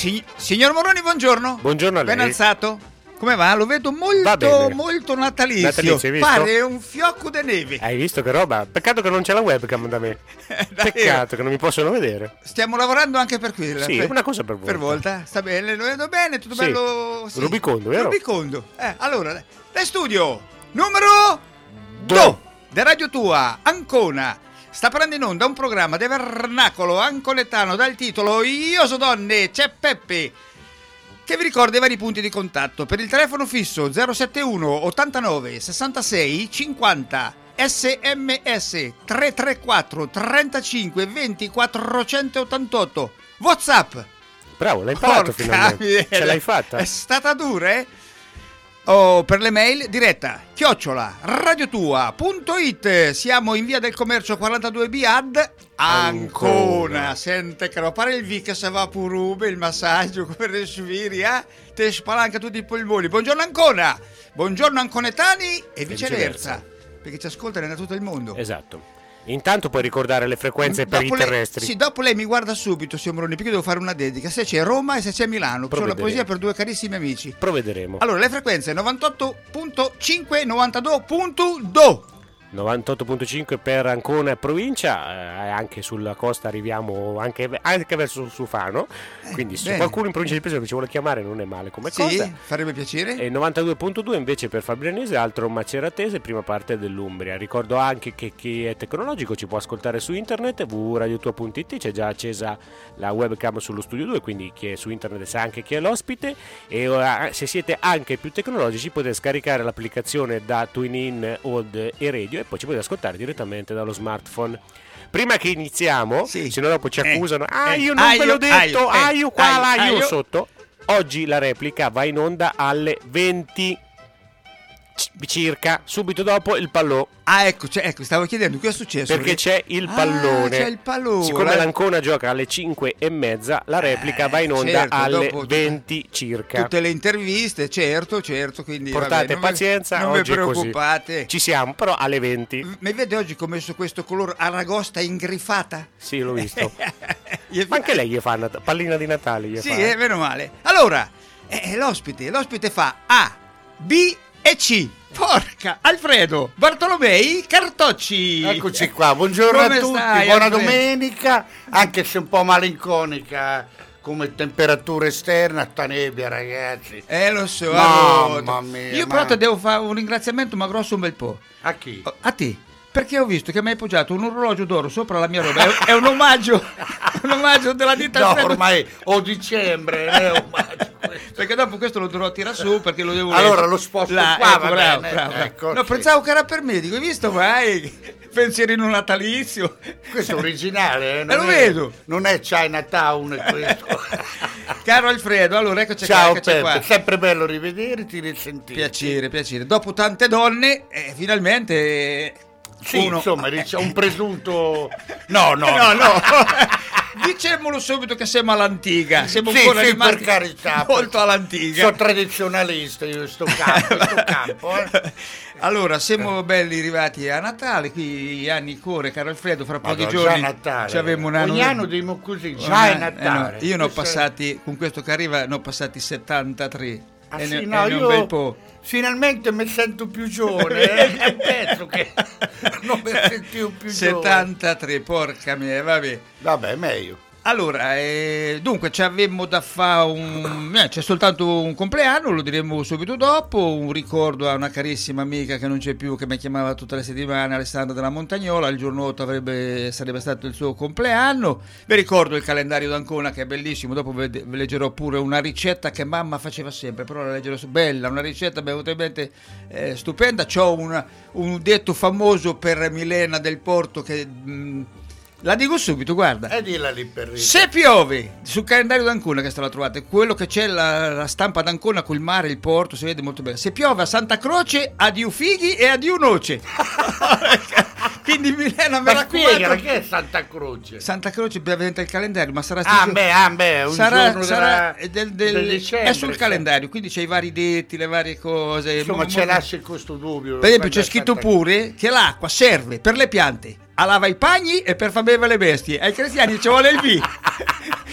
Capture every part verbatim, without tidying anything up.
Si- signor Moroni, buongiorno. Buongiorno a lei. Ben alzato. Come va? Lo vedo molto, molto natalizio. Natalizio, hai visto? Pare un fiocco di neve. Hai visto che roba? Peccato che non c'è la webcam da me. Peccato che non mi possono vedere. Stiamo lavorando anche per quello. Sì, per, una cosa per volta. Per volta. Sta bene, lo vedo bene, tutto Sì. bello. Sì. Rubicondo, vero? Rubicondo. Eh, allora, le studio numero Do. due di Radio Tua, Ancona. Sta prendendo in onda un programma di vernacolo anconetano dal titolo Io so donne, c'è Peppe, che vi ricorda i vari punti di contatto. Per il telefono fisso zero settantuno ottantanove sessantasei cinquanta, sms tre tre quattro trentacinque venti quattrocentottantotto, WhatsApp. Bravo, l'hai imparato Porca finalmente. miseria. Ce l'hai fatta. È stata dura, eh? O per le mail diretta chiocciola radiotua.it. Siamo in via del commercio quarantadue B ad Ancona. Ancona. Sente che non pare il V che se va pure il massaggio come respiri, eh? Te spalanca tutti i polmoni. Buongiorno Ancona, buongiorno anconetani e viceversa, viceversa. perché ci ascoltano da tutto il mondo. Esatto. Intanto puoi ricordare le frequenze per i Dopo lei- terrestri. Sì, dopo lei mi guarda subito, signor Moroni, perché devo fare una dedica. Se c'è Roma e se c'è Milano, c'ho la Provvederemo. poesia per due carissimi amici. Provvederemo. Allora, le frequenze novantotto virgola cinque, novantadue virgola due. novantotto virgola cinque per Ancona e provincia, eh, anche sulla costa arriviamo anche, anche verso Sufano, quindi se bene. qualcuno in provincia di Pesaro ci vuole chiamare non è male come Sì, cosa. farebbe piacere. E novantadue virgola due invece per Fabrianese, altro Maceratese, prima parte dell'Umbria. Ricordo anche che chi è tecnologico ci può ascoltare su internet w w w punto radiotua punto it, c'è già accesa la webcam sullo studio due, quindi chi è su internet sa anche chi è l'ospite. E ora, se siete anche più tecnologici, potete scaricare l'applicazione da TuneIn o e Radio e poi ci potete ascoltare direttamente dallo smartphone. Prima che iniziamo, Sì. se no dopo ci Eh, accusano, ah eh, io non ah, ve l'ho io- detto, ah, io, ah eh, io qua, ah, là, io- io ah, io- sotto. Oggi la replica va in onda alle venti c- circa, subito dopo il pallò, Ah, ecco, cioè, ecco, stavo chiedendo cosa è successo. perché c'è il Ah, pallone. c'è il pallone. Siccome l'Ancona gioca alle cinque e mezza, la replica Eh, va in onda certo, alle dopo tutte- venti circa. Tutte le interviste, certo, certo, quindi Portate vabbè, non vi- pazienza, non vi oggi è così. preoccupate. Ci siamo, però alle venti. Mi vede oggi come messo questo colore aragosta ingrifata? Sì, l'ho visto. Gli- Ma anche lei gli fa Nat- pallina di Natale, gli Sì, fa. eh, meno male. Allora, eh, l'ospite, l'ospite fa A, B e C. Porca, Alfredo Bartolomei Cartocci. Eccoci qua, buongiorno Come a tutti, stai, buona Alfredo? domenica, anche se un po' malinconica come temperatura esterna, sta nebbia ragazzi. Eh, lo so, Mamma allora. mia, Io ma- però ti devo fare un ringraziamento, ma grosso un bel po'. A chi? A te, perché ho visto che mi hai poggiato un orologio d'oro sopra la mia roba. È, è un omaggio, un omaggio della ditta No, Alfredo. ormai o dicembre, eh, ormai questo. Perché dopo questo lo dovrò tirare su perché lo devo Allora leggere. lo sposto Là, qua, ecco, va bravo, bene, bravo, bravo. ecco, No, sì. pensavo che era per me, dico, hai visto mai? Pensierino natalizio. Questo è originale, eh, non lo è- vedo. Non è Chinatown è questo. Caro Alfredo, allora eccoci qua, Ciao eccoci Peppe, qua. sempre bello rivederti, risentirti. Piacere, piacere. Dopo tante donne, eh, finalmente eh, Sì, uno... insomma, dice- un presunto... No, no, no, no. Diciamolo subito che siamo all'antica, siamo Sì, ancora sì, rimasti per carità, molto per- all'antica. Sono tradizionalista io in sto campo, in sto campo eh. Allora, siamo belli arrivati a Natale, qui gli anni corre, caro Alfredo, fra pochi Madonna, giorni già Natale. ci avremo un anno. Ogni anno dimo così, già Ormai- è Natale. eh no, io ne ho Questo è- passati, con questo che arriva, ne ho passati settantatré. Ah, e sì, ne, no, e ne ho io un bel po'. finalmente mi sento più giovane, eh. È un pezzo che non mi sentivo più giovane. settantatré, porca mia, vabbè. Vabbè, meglio. Allora, eh, dunque ci avemmo da fare un... eh, c'è soltanto un compleanno, lo diremo subito dopo, un ricordo a una carissima amica che non c'è più, che mi chiamava tutte le settimane, Alessandra della Montagnola. Il giorno otto avrebbe, sarebbe stato il suo compleanno. Vi ricordo il calendario d'Ancona che è bellissimo, dopo ve, ve leggerò pure una ricetta che mamma faceva sempre, però la leggerò su, bella, una ricetta veramente eh, stupenda. C'ho una, un detto famoso per Milena del Porto che... Mh, la dico subito, guarda. E dilla lì per Rita. Se piove, sul calendario d'Ancona che sta la trovate, quello che c'è la, la stampa d'Ancona col mare, il porto, si vede molto bene. Se piove a Santa Croce, addio fighi e addio noce. Quindi Milena, mi Ma spiega, raccomando. che è Santa Croce? Santa Croce diventa il calendario, ma sarà Ah sti- beh, ah beh, un sarà, giorno sarà della- del, del- del dicembre, è sul sì. calendario, quindi c'è i vari detti, le varie cose. Insomma, Mo- ce mo- lascia questo dubbio. Per esempio c'è Quando scritto Santa- pure che l'acqua serve per le piante, a lava i pagni e per far bere le bestie. Ai cristiani ci vuole il V.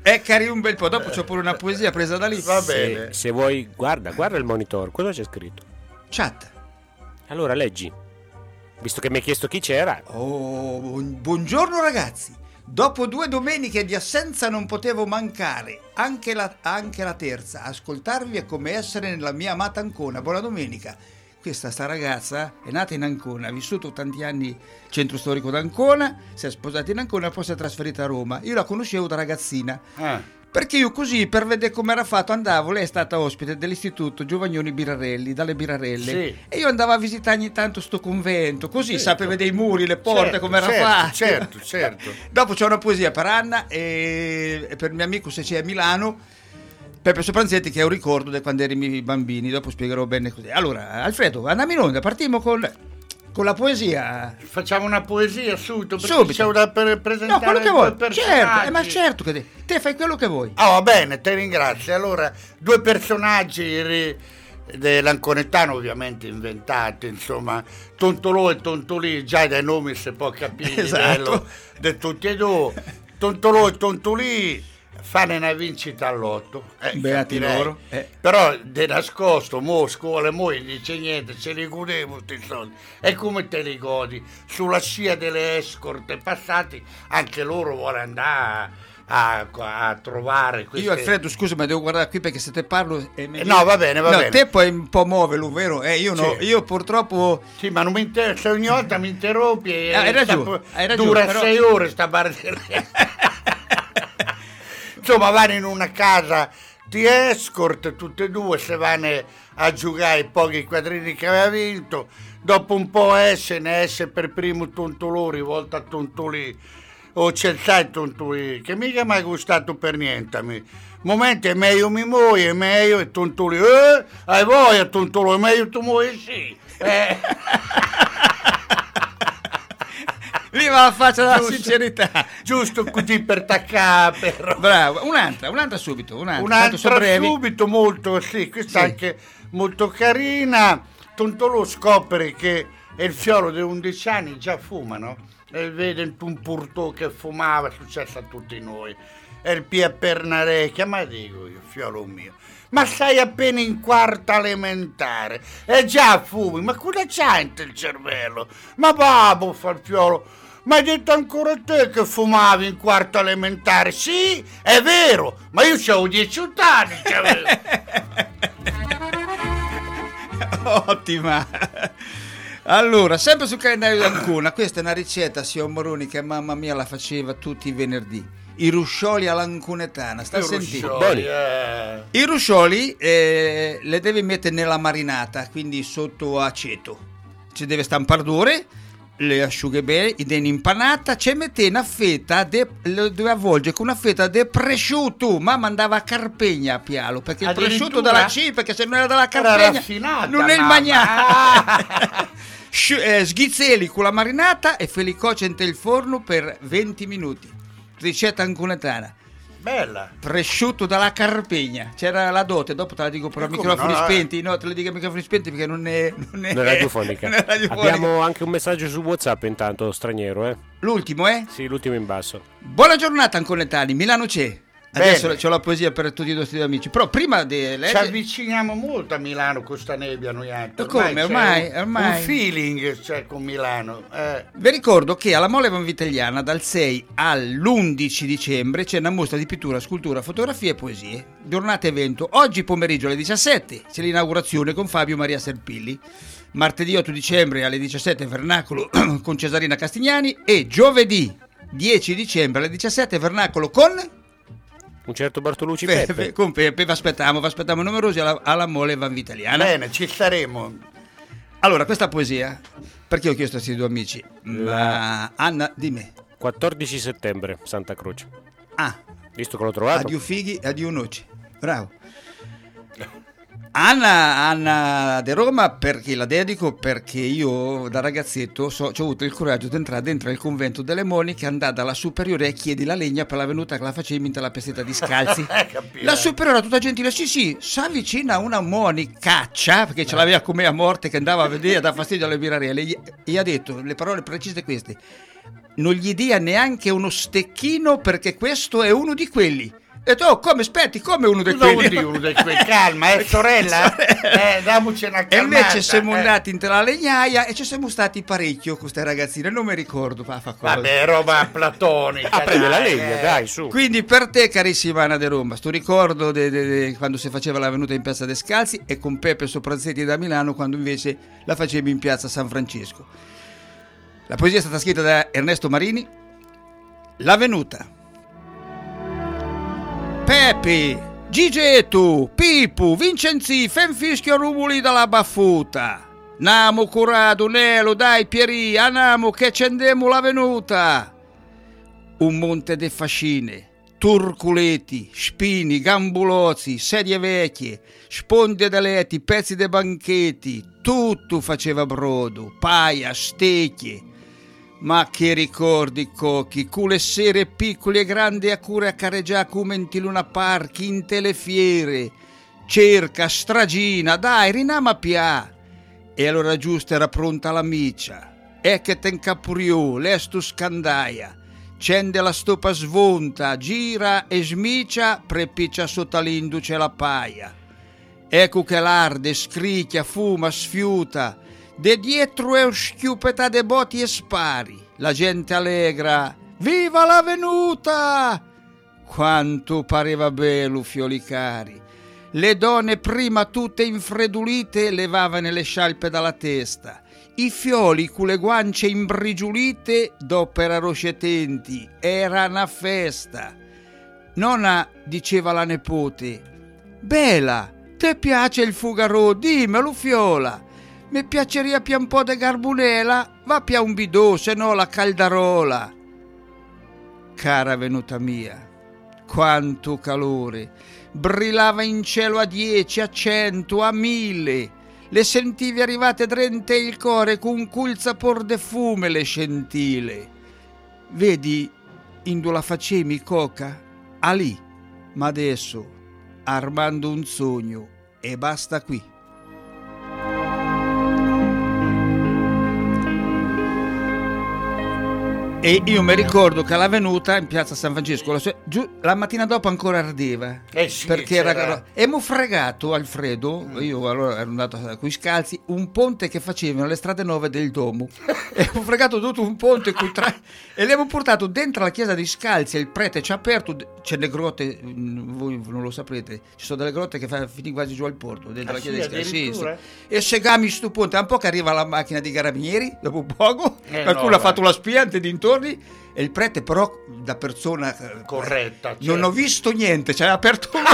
è carino un bel po'. Dopo c'ho pure una poesia presa da lì. Va Se, bene. se vuoi, guarda, guarda il monitor, cosa c'è scritto? Chat. Allora leggi. Visto che mi hai chiesto chi c'era. Oh, buon- buongiorno ragazzi. Dopo due domeniche di assenza non potevo mancare, anche la, anche la terza. Ascoltarvi è come essere nella mia amata Ancona. Buona domenica. Questa sta ragazza è nata in Ancona, ha vissuto tanti anni centro storico d'Ancona, si è sposata in Ancona e poi si è trasferita a Roma. Io la conoscevo da ragazzina. Ah. Perché io così, per vedere come era fatto, andavo, lei è stata ospite dell'istituto Giovagnoni Birarelli, dalle Birarelle, Sì. e io andavo a visitare ogni tanto sto convento, così Certo. sapeva vedere i muri, le porte, Certo, come era certo, fatto. certo, certo. Dopo c'è una poesia per Anna e, e per il mio amico se c'è a Milano, Peppe Sopranzetti, che è un ricordo di quando erano bambini, dopo spiegherò bene così. Allora, Alfredo, andiamo in onda, partiamo con, con la poesia. Facciamo una poesia subito, perché Subito. c'è da per No, presentare quello che due vuoi, certo, personaggi. eh, ma certo che te, te fai quello che vuoi. Ah, va bene, te ringrazio. Allora, due personaggi ri- dell'anconetano ovviamente inventati, insomma, Tontolò e Tontolì, già dai nomi si può capire il Esatto. livello di tutti e due. Tontolò e Tontolì fanno una vincita all'otto, eh, Beati capirei. loro, eh. Però di nascosto mo scuola mo gli dice niente, ce li godevo sti soldi, e come te li godi? Sulla scia delle escort passati anche loro vuole andare a, a, a trovare queste... Io Alfredo, scusa, ma devo guardare qui perché se te parlo e mi- Eh, no, va bene, va no, bene. te puoi un po' muoverlo, vero? Eh, io no, Sì. io purtroppo Sì, ma non mi inter- se ogni volta mi interrompi e Eh, hai ragione, sta- hai ragione, dura però- sei ore sta barzelletta. Insomma, vanno in una casa di escort, tutte e due, se vanno a giocare i pochi quadrini che aveva vinto. Dopo un po' esce, ne esce per primo Tontolò, rivolta a Tontolì. O c'è sai Tontolì, che mica mi ha gustato per niente a me. Momenti è meglio mi muoio, è meglio, e Tontolì, eh, hai voglia Tontolò, è meglio tu muoio, sì. Eh. viva la faccia della Giusto. sincerità. Giusto così per taccare, però. Bravo, un'altra, un'altra subito, un'altra. Tanto sono Un'altra brevi. subito, molto, sì, questa Sì. anche molto carina. Tontolò scopre che è il fiolo di undici anni, già fumano, e vede un purtò che fumava, è successo a tutti noi. E il pia per una recchia, ma dico io, fiolo mio, ma sei appena in quarta elementare e già fumi, ma cosa c'hai in te il cervello? Ma babbo, fa il fiolo, ma hai detto ancora te che fumavi in quarta elementare? Sì, è vero, ma io c'avevo dieci anni, c'avevo. Ottima. Allora, sempre sul calendario di Ancona, questa è una ricetta sia Moroni che mamma mia la faceva tutti i venerdì. I ruscioli all'anconetana, sta a sentire. Ruscioli, eh. I ruscioli eh, le devi mettere nella marinata, quindi sotto aceto. Ci deve stampare d'ore, le asciughe bene, ed in impanata, ci mette una fetta, de, le deve avvolgere con una fetta di prosciutto. Mamma andava a Carpegna a Pialo, perché il Addirittura? prosciutto dalla C, perché se non era dalla Era Carpegna raffinata, non è il mamma. magnato. Sci- eh, sghizzeli con la marinata e fe li cuoce in il forno per venti minuti. Ricetta anconetana. Bella. Prosciutto dalla Carpegna, c'era la dote, dopo te la dico però a Come microfoni no, eh? spenti, no, te lo dico a microfoni spenti perché non è, non è, Non è radiofonica. non è radiofonica. Abbiamo anche un messaggio su WhatsApp intanto straniero, eh? L'ultimo, eh? Sì, l'ultimo in basso. Buona giornata anconetani, Milano c'è. Bene. Adesso c'ho la poesia per tutti i nostri amici, però prima di Ci leggere... avviciniamo molto a Milano con sta nebbia noi altri. Come? c'è Ormai- un, ormai. un feeling c'è con Milano. Eh. Vi ricordo che alla Mole Vanvitelliana dal sei all'undici dicembre c'è una mostra di pittura, scultura, fotografie e poesie. Giornata evento. Oggi pomeriggio alle diciassette c'è l'inaugurazione con Fabio Maria Serpilli. Martedì otto dicembre alle diciassette Vernacolo con Cesarina Castignani e giovedì dieci dicembre alle diciassette Vernacolo con... Un certo Bartolucci Peppe, Peppe. con Peppe, vi aspettiamo, vi aspettiamo numerosi alla, alla Mole Vanvitelliana. Bene, ci saremo. Allora, questa poesia, perché ho chiesto a questi due amici, ma Anna, dimmi. quattordici settembre, Santa Croce. Ah, Visto che l'ho trovato. addio fighi e addio noci. Bravo. Anna, Anna De Roma, perché la dedico? Perché io da ragazzetto so, ho avuto il coraggio di entrare dentro il convento delle Moniche, andare dalla superiore e chiedi la legna per la venuta che la facevi in la pestetta di scalzi. Capire. La superiore tutta gentile, sì sì, s'avvicina una monicaccia, perché ce l'aveva come a morte che andava a vedere, da fastidio alle birarelle, gli, gli ha detto le parole precise queste: non gli dia neanche uno stecchino perché questo è uno di quelli. E tu, oh, come aspetti, come uno dei Cosa quelli? vuol dire uno dei quei? Calma, è sorella? Eh, damoci una E calmata. invece siamo eh. andati in tra la legnaia e ci siamo stati parecchio con queste ragazzine, non mi ricordo, fa, fa cosa. Vabbè, roba platonica. Ah, prende la dai, legna, eh. dai, su. Quindi per te, carissima Ana De Roma, sto ricordo de, de, de, quando si faceva la venuta in piazza Descalzi e con Peppe Soprazetti da Milano quando invece la facevi in piazza San Francesco. La poesia è stata scritta da Ernesto Marini. La venuta. Peppe, Gigetto, Pipu, Vincenzi, Fenfischio Rumuli dalla baffuta. Namo curato, Nelo, dai Pieri, anamo che accendemo la venuta. Un monte de fascine, turculeti, spini, gambulozzi, sedie vecchie, sponde da letti, pezzi de banchetti, tutto faceva brodo, paia, stecchie. Ma che ricordi, cocchi, cule sere piccole e grandi a cure a careggià come in Luna Park, in telefiere, cerca, stragina, dai, rinama pià. E allora giusto era pronta la miccia, e che te incapuriò, lestu scandaia, cende la stopa svonta, gira e smicia, prepiccia sotto l'induce la paia. Ecco che l'arde, scricchia, fuma, sfiuta, de dietro è schiupeta de botti e spari, la gente allegra, viva la venuta! Quanto pareva bello, fioli cari. Le donne prima tutte infredulite levavano le scialpe dalla testa, i fioli con le guance imbrigiulite dopo erano scetenti, era una festa. Nonna diceva alla nepote, bella, te piace il fugaro, dimmelo fiola. Mi piaceria pia un po' de garbunela, va pia un bidò, se no la caldarola. Cara venuta mia, quanto calore, brillava in cielo a dieci, a cento, a mille, le sentivi arrivate drente il core con cul sapor de fume le scintille. Vedi, indo la facemi coca, a lì, ma adesso, armando un sogno, e basta qui. E io mi ricordo che alla venuta in piazza San Francesco, la, sua- giù, la mattina dopo ancora ardeva. Eh sì, perché c'era- era. E mi ho fregato, Alfredo, io allora ero andato con i scalzi, un ponte che facevano le strade nuove del Domo. E ho fregato tutto un ponte coi tra... e li abbiamo portato dentro la chiesa di Scalzi, e il prete ci ha aperto, c'è le grotte, mh, voi non lo saprete, ci sono delle grotte che fa finì quasi giù al porto, dentro Ah, la chiesa sì, di Scalzi. Sì, sì. addirittura? E segami sto ponte, un po' che arriva la macchina di carabinieri, dopo un poco, Eh, qualcuno no, ha fatto vai. la spiante dintorni. E il prete però da persona eh, Corretta, non certo. ho visto niente, cioè ha aperto un...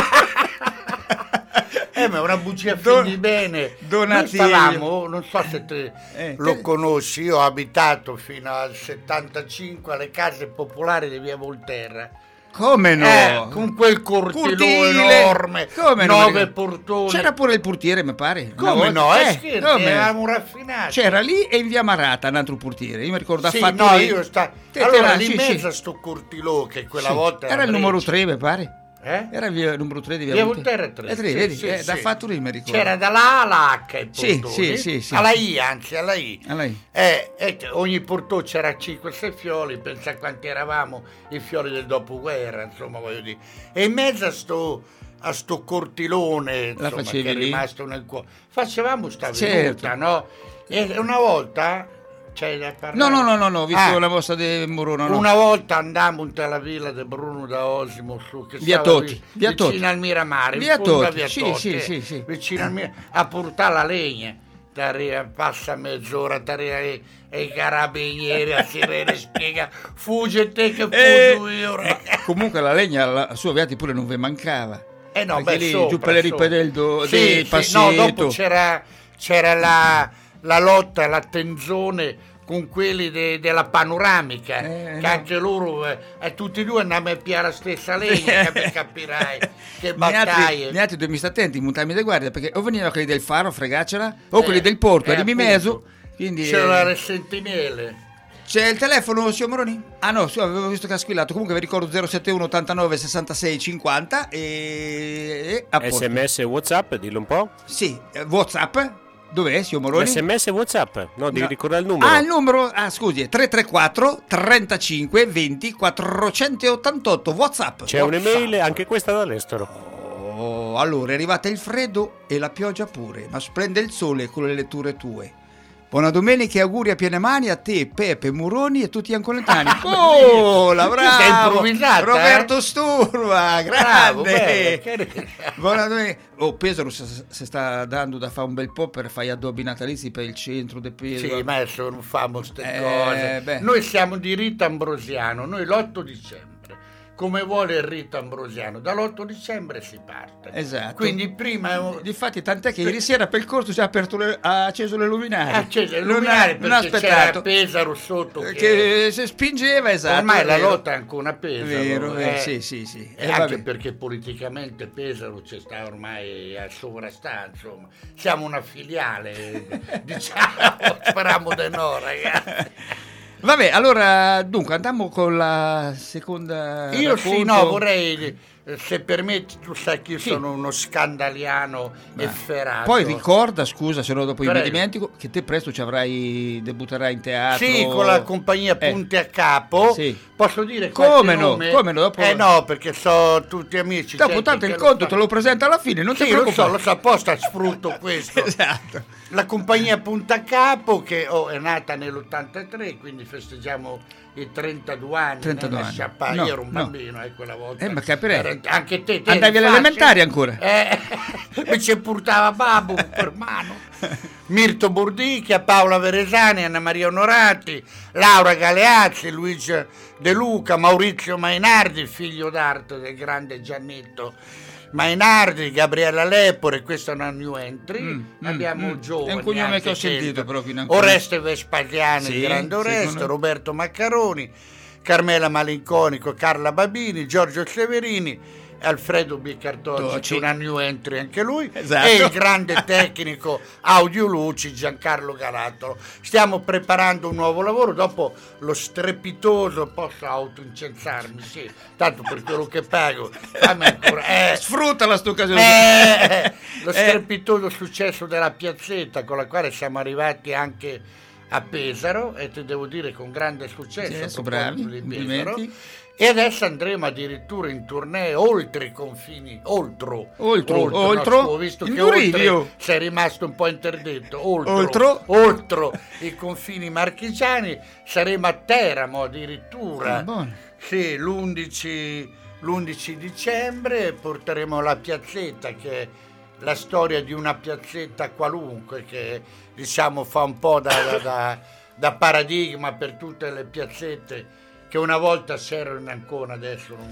Eh, ma è una bugia Don- figli bene. Donatello. Noi stavamo, non so se te Eh, lo te- conosci, io ho abitato fino al settantacinque alle case popolari di via Volterra. Come no? Eh, con quel cortile Cortile. enorme, Come non mi nove ricordo? portoni. C'era pure il portiere, mi pare. Come Una no? volta. Eh, Eh, scherzi, come? eravamo raffinati. C'era lì e in via Marata un altro portiere. Io mi ricordo ha Sì, fatto no, lì. io sta... Te- allora te- lì sì, in mezzo sì. a sto cortilò che quella Sì. volta era il numero Breccia. tre, mi pare. Eh? Era via numero tre di via, Via Volterra. Volterra tre. Eh, tre, Sì, vedi? sì, Eh, da sì. fatto lì mi ricordo. C'era dalla A alla H i Sì, portoni. sì, sì, sì, alla sì. I, anzi, alla I. A lei. Eh, e che ogni portone c'era cinque sei fiori, pensa quanti eravamo, i fiori del dopoguerra, insomma, voglio dire. E in mezzo a sto, a sto cortilone, La insomma, facevi che è lì? rimasto nel cuore, facevamo sta Certo. venuta, no? E una volta, c'è da parlare? No, no, no, no, no, ho visto Ah, la mossa di Morona. No. una volta andammo in la villa di Bruno da Osimo su che Via stava Toti, vi- via vicino Toti. al Miramare, in Via fondo a Toti, via sì, Toti, sì, eh, sì, sì. vicino al Miramare, a portare la legna. Tarea, passa mezz'ora, tarea e, e i carabinieri a sirene spiega fugge te che Eh, fuggo io. ma comunque la legna a suo viati pure non vi mancava. Eh no, Perché beh, lì, sopra, giù per le ripe sopra. del, do, Sì, del sì, passetto. no, dopo c'era, c'era la, la lotta, la tenzone con quelli de- della panoramica, Eh, che no. anche loro, eh, e tutti e due andiamo a piare la stessa legna, che capirai, che Ne altri, battaglie. ne altri due mi sta attenti, montarmi di guardia, perché o venivano quelli del faro, fregaccela, o Eh, quelli del porto, eh, arrivi in appunto. mezzo. Quindi, C'era eh, le sentinelle. c'è il telefono, signor Moroni? Ah no, sì, avevo visto che ha squillato. Comunque vi ricordo zero sette uno ottantanove sessantasei cinquanta e... e a posto. S M S e WhatsApp, dillo un po'. Sì, eh, WhatsApp Dov'è, signor Moroni? S M S e WhatsApp, no, devi No. ricordare il numero. Ah, il numero, ah scusi, è tre tre quattro trentacinque venti quattrocentottantotto, WhatsApp. C'è WhatsApp. un'email, anche questa dall'estero. Oh, allora è arrivata il freddo e la pioggia pure, ma splende il sole con le letture tue. Buona domenica e auguri a piene mani a te, Pepe Muroni e tutti gli ancoletani. Oh, la Questa è bravo! improvvisata, Roberto eh? Sturva, Bravo, grande! bello, carino. Buona domenica. Oh, Pesaro si si sta dando da fare un bel po' per fare gli addobbi natalizi per il centro di Pesaro. Sì, ma adesso non famo ste Eh, cose. beh. Noi siamo di rito ambrosiano, noi l'otto dicembre, come vuole il rito ambrosiano, dall'otto dicembre si parte. Esatto. Quindi prima è un... Difatti, tant'è che ieri sera per il corso si è aperto le- ha acceso le luminarie. ha acceso il Non luminare ha- non ha perché aspettato. c'era Pesaro sotto che, Che si spingeva, esatto. ormai è la vero. lotta è ancora a Pesaro. Vero, vero, eh. sì, sì, sì. E Eh, anche vabbè. perché politicamente Pesaro ci sta ormai a sovrastare, insomma. Siamo una filiale, diciamo, speriamo di no, ragazzi. Vabbè, allora, dunque, andiamo con la seconda. Io sì, racconto. no, vorrei, eh, se permetti, tu sai che io Sì. sono uno scandaliano efferato. Poi ricorda, scusa, se no dopo io mi Prego. dimentico, che te presto ci avrai, debutterai in teatro. Sì, con la compagnia Eh. Punti a Capo. Sì. Posso dire Come qualche no, nome? come no, dopo- Eh no, perché so tutti amici. Dopo gente tanto che il lo conto fa. te lo presenta alla fine, non ti Sì, lo preoccupare. so, lo so, apposta sfrutto questo. Esatto. La compagnia Punta Capo, che oh, è nata nell'ottantatré, quindi festeggiamo i trentadue anni. trentadue né? anni. Sciappa- No, Io ero un no. bambino eh, quella volta. Eh, ma capirei. Era- Anche te, te Andavi eri alle facile. elementari ancora? Eh, mi ci portava babbo per mano. Mirto Burdicchia, Paola Veresani, Anna Maria Onorati, Laura Galeazzi, Luigi De Luca, Maurizio Mainardi, figlio d'arte del grande Giannetto Mainardi, Gabriella Lepore, questa è una new entry. Mm, mm, Abbiamo mm. giovani. È un cognome anche che ho sentito dentro. però fino a qui. Oreste Vespasiani, Sì, il grande sì, Oreste, come- Roberto Maccaroni, Carmela Malinconico, Carla Babini, Giorgio Severini, Alfredo Bicartocci, Tocci. c'è una new entry anche lui, Esatto. e il grande tecnico audio luci Giancarlo Galattolo. Stiamo preparando un nuovo lavoro dopo lo strepitoso, posso autoincensarmi, sì, tanto per quello che pago, fammi ancora, eh, Sfruttala sto occasione. eh, lo strepitoso successo della Piazzetta, con la quale siamo arrivati anche a Pesaro, e ti devo dire con grande successo. Sì, a bravi, proposito di Pesaro. complimenti. E adesso andremo addirittura in tournée oltre i confini, oltre, Oltre, no, oltre, ho visto in che oltre Durivio. sei rimasto un po' interdetto, oltre, Oltre. oltre i confini marchigiani, saremo a Teramo addirittura. Ah, buono. Sì, l'undici, l'undici dicembre porteremo la Piazzetta, che è la storia di una piazzetta qualunque, che diciamo fa un po' da, da, da, da paradigma per tutte le piazzette che una volta c'erano in Ancona, adesso non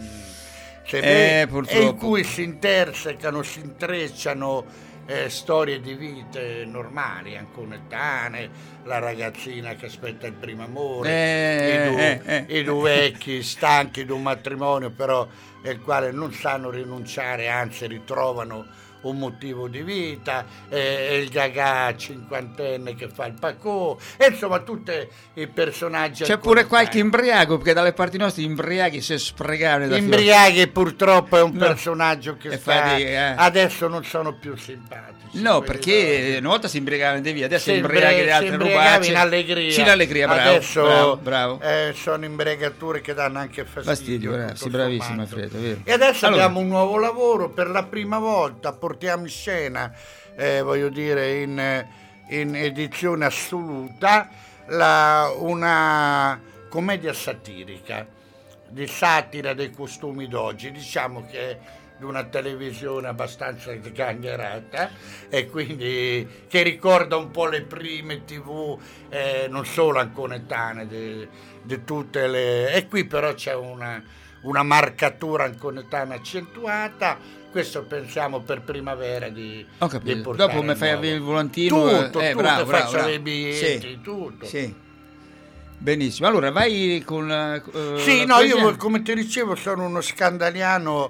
si Eh, vede, purtroppo. e in cui si intersecano, si intrecciano eh, storie di vite normali, anconetane, la ragazzina che aspetta il primo amore, Eh, i, due, eh, eh. i due vecchi stanchi di un matrimonio però nel quale non sanno rinunciare, anzi ritrovano un motivo di vita, eh, e il gagà cinquantenne che fa il pacò, e insomma tutti i personaggi. C'è pure anconetani. qualche imbriaco, perché dalle parti nostre gli imbriachi si sprecavano da Imbriaghi purtroppo è un No. personaggio che E sta, fa di- eh. adesso non sono più simpatici. No, quelli perché là. una volta si imbriagavano di via, adesso Si si imbriaghi di imbre- si altre imbriagava robacce. in allegria. Sì, in allegria, bravo. Adesso bravo, bravo. eh, sono imbriagature che danno anche fastidio. Fastidio, bravo, tutto sì, bravissimo, sommato. Alfredo, è vero. E adesso Allora. abbiamo un nuovo lavoro, per la prima volta portiamo in scena, eh, voglio dire, in, in edizione assoluta, la- una commedia satirica, di satira dei costumi d'oggi, diciamo che di una televisione abbastanza sgangherata, e quindi che ricorda un po' le prime tv, eh, non solo anconetane, di, di tutte le... E qui però c'è una, una marcatura anconetana accentuata. Questo pensiamo per primavera di, Ho di capito. portare Dopo mi fai nuovo. avere il volantino. Tutto, eh, tutto, bravo, bravo, faccio bravo. i biglietti, Sì, tutto. sì. Benissimo. Allora, vai con eh, Sì, la no, poesia. io come ti dicevo sono uno scandaliano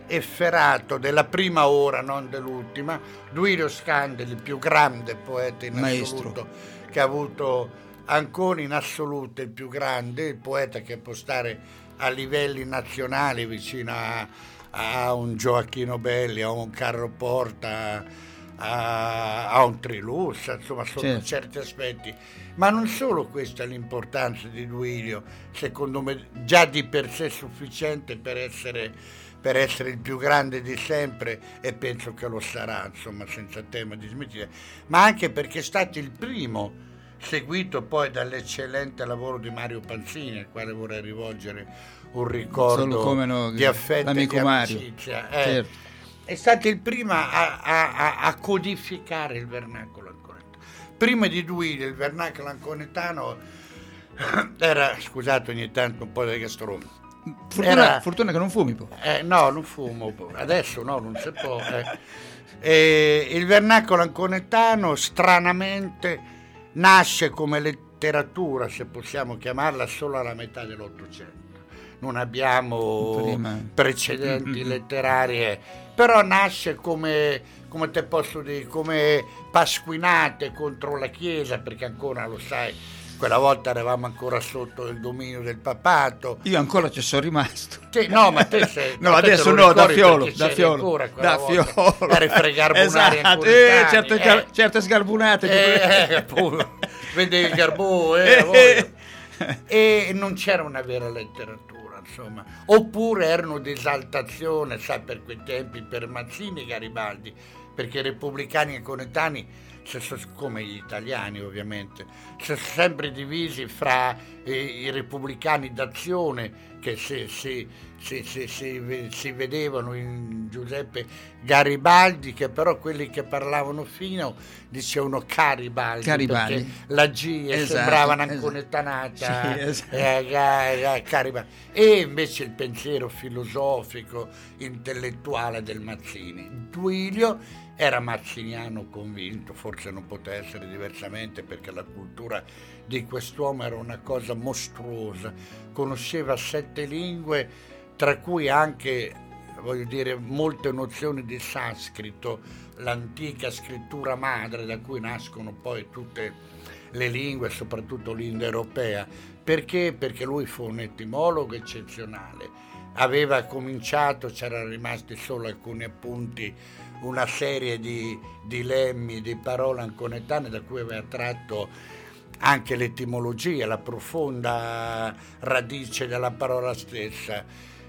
efferato della prima ora, non dell'ultima. Duilio Scandali, il più grande poeta in Maestro. assoluto che ha avuto Ancona, in assoluto il più grande, il poeta che può stare a livelli nazionali vicino a, a un Gioacchino Belli, a un Carlo Porta, a, a un Trilussa, insomma, sotto certo. certi aspetti. Ma non solo questa è l'importanza di Duilio, secondo me già di per sé sufficiente per essere, per essere il più grande di sempre, e penso che lo sarà, insomma, senza tema di smentire, ma anche perché è stato il primo, seguito poi dall'eccellente lavoro di Mario Panzini, al quale vorrei rivolgere un ricordo no, di affetto e di amicizia. Eh, certo. È stato il primo a, a, a codificare il vernacolo anconetano. Prima di Duilio il vernacolo anconetano era, scusate ogni tanto un po' di gastronomia. Fortuna, era, fortuna che non fumi poi. Eh, no, non fumo, adesso no, non si può. Eh. E il vernacolo anconetano stranamente nasce come letteratura, se possiamo chiamarla, solo alla metà dell'Ottocento. Non abbiamo Prima. precedenti letterarie, però nasce come, come te posso dire, come pasquinate contro la Chiesa, perché ancora lo sai, quella volta eravamo ancora sotto il dominio del papato. Io ancora ci sono rimasto. Sì, no, ma te sei... no, adesso no, da Fiolo, da Fiolo. Da Fiolo. Eri fregarbunare esatto, eh, certe, eh. certe sgarbunate. Eh, appunto, vedevi il garbù, eh, e non c'era una vera letteratura. Insomma, oppure erano di esaltazione, sai, per quei tempi, per Mazzini e Garibaldi, perché i repubblicani e conetani, come gli italiani ovviamente, sono sempre divisi fra i, i repubblicani d'azione, che si, si, si, si, si, si vedevano in Giuseppe Garibaldi, che però quelli che parlavano fino dicevano Caribaldi, Caribaldi. Perché la G esatto, sembrava un'anconetanata, sì, esatto. eh, Caribaldi. E invece il pensiero filosofico, intellettuale del Mazzini. Duilio era mazziniano convinto, forse non poteva essere diversamente, perché la cultura di quest'uomo era una cosa mostruosa, conosceva sette lingue, tra cui anche, voglio dire, molte nozioni di sanscrito, l'antica scrittura madre da cui nascono poi tutte le lingue, soprattutto l'indoeuropea. Perché? Perché lui fu un etimologo eccezionale, aveva cominciato, c'erano rimasti solo alcuni appunti, una serie di dilemmi, di parole anconetane da cui aveva tratto anche l'etimologia, la profonda radice della parola stessa,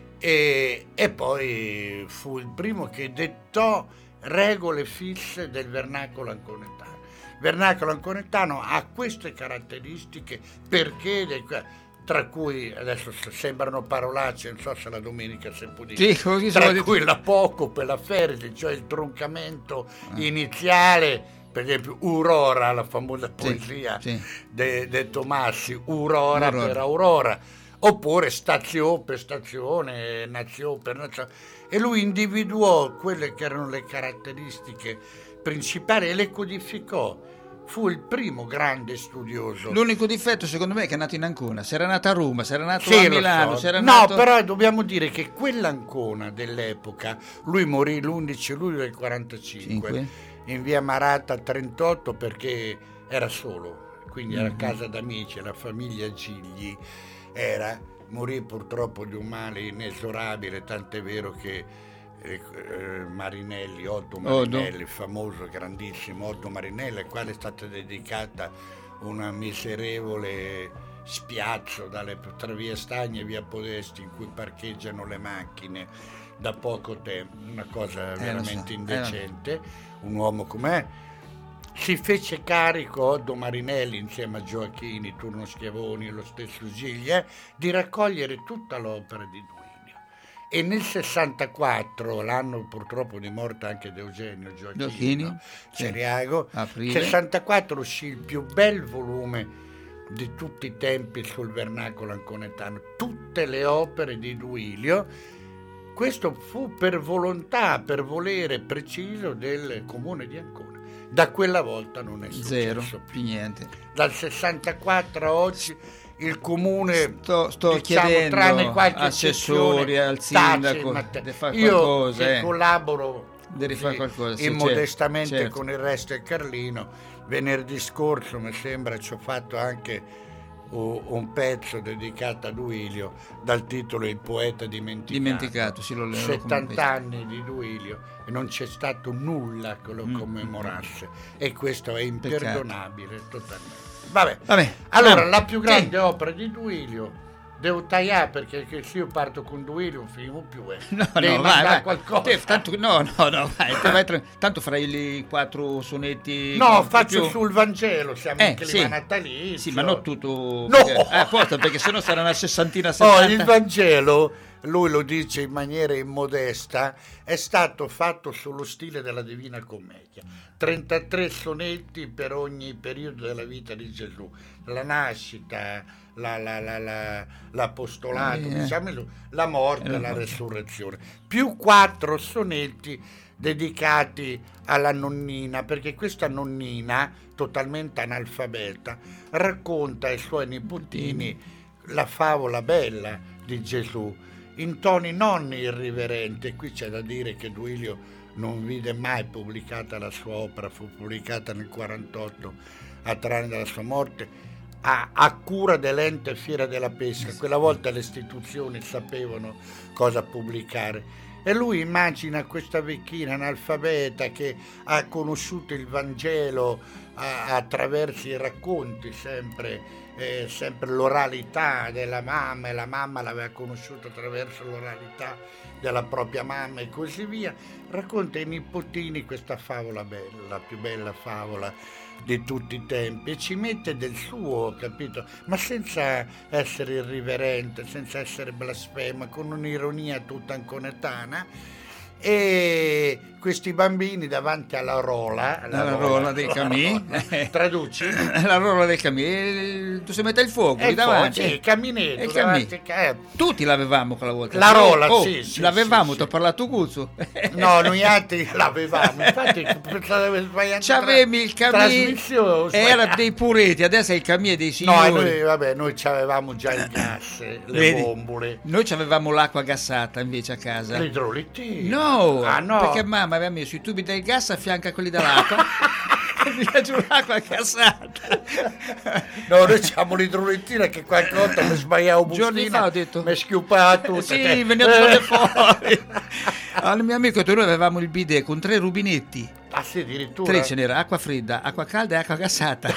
e, e poi fu il primo che dettò regole fisse del vernacolo anconetano. Il vernacolo anconetano ha queste caratteristiche, perché tra cui, adesso sembrano parolacce, non so se la domenica si può dire, sì, così tra cui l'apocope, la feresi, cioè il troncamento ah. iniziale, per esempio Aurora, la famosa poesia sì, sì. di Tomassi, Aurora, Aurora per Aurora, oppure stazio per stazione, nazio per nazione, e lui individuò quelle che erano le caratteristiche principali e le codificò. Fu il primo grande studioso. L'unico difetto secondo me è che è nato in Ancona, se era nato a Roma, se era nato sì, a Milano, so. se era no, nato... però dobbiamo dire che quell'Ancona dell'epoca, lui morì l'undici luglio del quarantacinque Cinque. In via Marata trentotto, perché era solo, quindi mm-hmm. era a casa d'amici, la famiglia Gigli era, morì purtroppo di un male inesorabile, tant'è vero che Eh, Marinelli, Otto Marinelli, oh, famoso, grandissimo Otto Marinelli, al quale è stata dedicata una miserevole spiazzo dalle, tra via Stagni e via Podesti, in cui parcheggiano le macchine da poco tempo, una cosa eh, veramente so. indecente. Eh, un uomo com'è si fece carico Otto Marinelli insieme a Gioacchini, Turno Schiavoni e lo stesso Gigli eh, di raccogliere tutta l'opera di Duilio. E nel sessantaquattro, l'anno purtroppo di morte anche di Eugenio Gioacchini, Ceriago, nel sessantaquattro uscì il più bel volume di tutti i tempi sul vernacolo anconetano, tutte le opere di Duilio. Questo fu per volontà, per volere preciso del comune di Ancona. Da quella volta non è successo Zero, più. più niente. Dal sessantaquattro a oggi il comune, sto, sto diciamo, chiedendo tranne qualche assessori al sindaco tace, di fare io qualcosa, che eh. collaboro di fare qualcosa, sì, immodestamente certo. con il resto del Carlino. Venerdì scorso mi sembra ci ho fatto anche un pezzo dedicato a Duilio dal titolo Il poeta dimenticato. Dimenticato, sì, lo settanta anni di Duilio e non c'è stato nulla che lo Mm. commemorasse, e questo è imperdonabile. Peccato. Totalmente. Vabbè. Vabbè, Allora, no. la più grande Sì. opera di Duilio devo tagliare, perché che se io parto con Duilio non finivo più, eh. No, Devi no, vai, mandare vai. qualcosa. Te, tanto, no, no, no, vai, te vai tra- tanto farai i quattro sonetti. No, con- faccio più- sul Vangelo, siamo Eh, in clima sì. natalizio. Sì, ma non tutto. No! Perché, eh, apposta, perché sennò sarà una sessantina, Oh, settanta. il Vangelo, lui lo dice in maniera immodesta, è stato fatto sullo stile della Divina Commedia. trentatré sonetti per ogni periodo della vita di Gesù. La nascita, la, la, la, la, l'apostolato, Eh. diciamo, la morte e Eh, la no. resurrezione. Più quattro sonetti dedicati alla nonnina, perché questa nonnina, totalmente analfabeta, racconta ai suoi nipotini la favola bella di Gesù in toni non irriverenti. Qui c'è da dire che Duilio non vide mai pubblicata la sua opera, fu pubblicata nel quarantotto, a tre anni dalla sua morte, a, a cura dell'ente Fiera della Pesca. Quella volta le istituzioni sapevano cosa pubblicare. E lui immagina questa vecchina analfabeta che ha conosciuto il Vangelo a- attraverso i racconti, sempre, eh, sempre l'oralità della mamma, e la mamma l'aveva conosciuto attraverso l'oralità della propria mamma e così via. Racconta ai nipotini questa favola bella, la più bella favola di tutti i tempi, e ci mette del suo, capito? Ma senza essere irriverente, senza essere blasfema, con un'ironia tutta anconetana. E questi bambini davanti alla rola, La rola dei Camì. rola, traduci? La rola del Camì. Tu si mette il fuoco E lì poi, davanti. sì, il caminetto E il davanti, eh. Tutti l'avevamo quella volta. La rola, Oh, sì, sì, l'avevamo, sì, ti ho sì. parlato Guzzo. No, noi altri l'avevamo, infatti pensavo di sbagliare. C'avevi il Camì, trasmissione, ho era sbagliato. dei pureti, adesso è il Camì dei No, signori. e noi, vabbè, noi avevamo già il gas, le Vedi? bombole, Noi avevamo l'acqua gassata invece a casa. l'idrolittina. No, ah, no. perché mamma aveva messo i tubi del gas a fianco a quelli dell'acqua. E via giù l'acqua gassata. No, noi abbiamo l'idrolittina che qualche volta mi sbagliavo bustina. Giorni fa ho detto. Mi schiuppava tutto. Sì, che- veniva fuori. Al mio amico noi avevamo il bidet con tre rubinetti. Ah sì, addirittura. Tre ce n'era, acqua fredda, acqua calda e acqua gassata.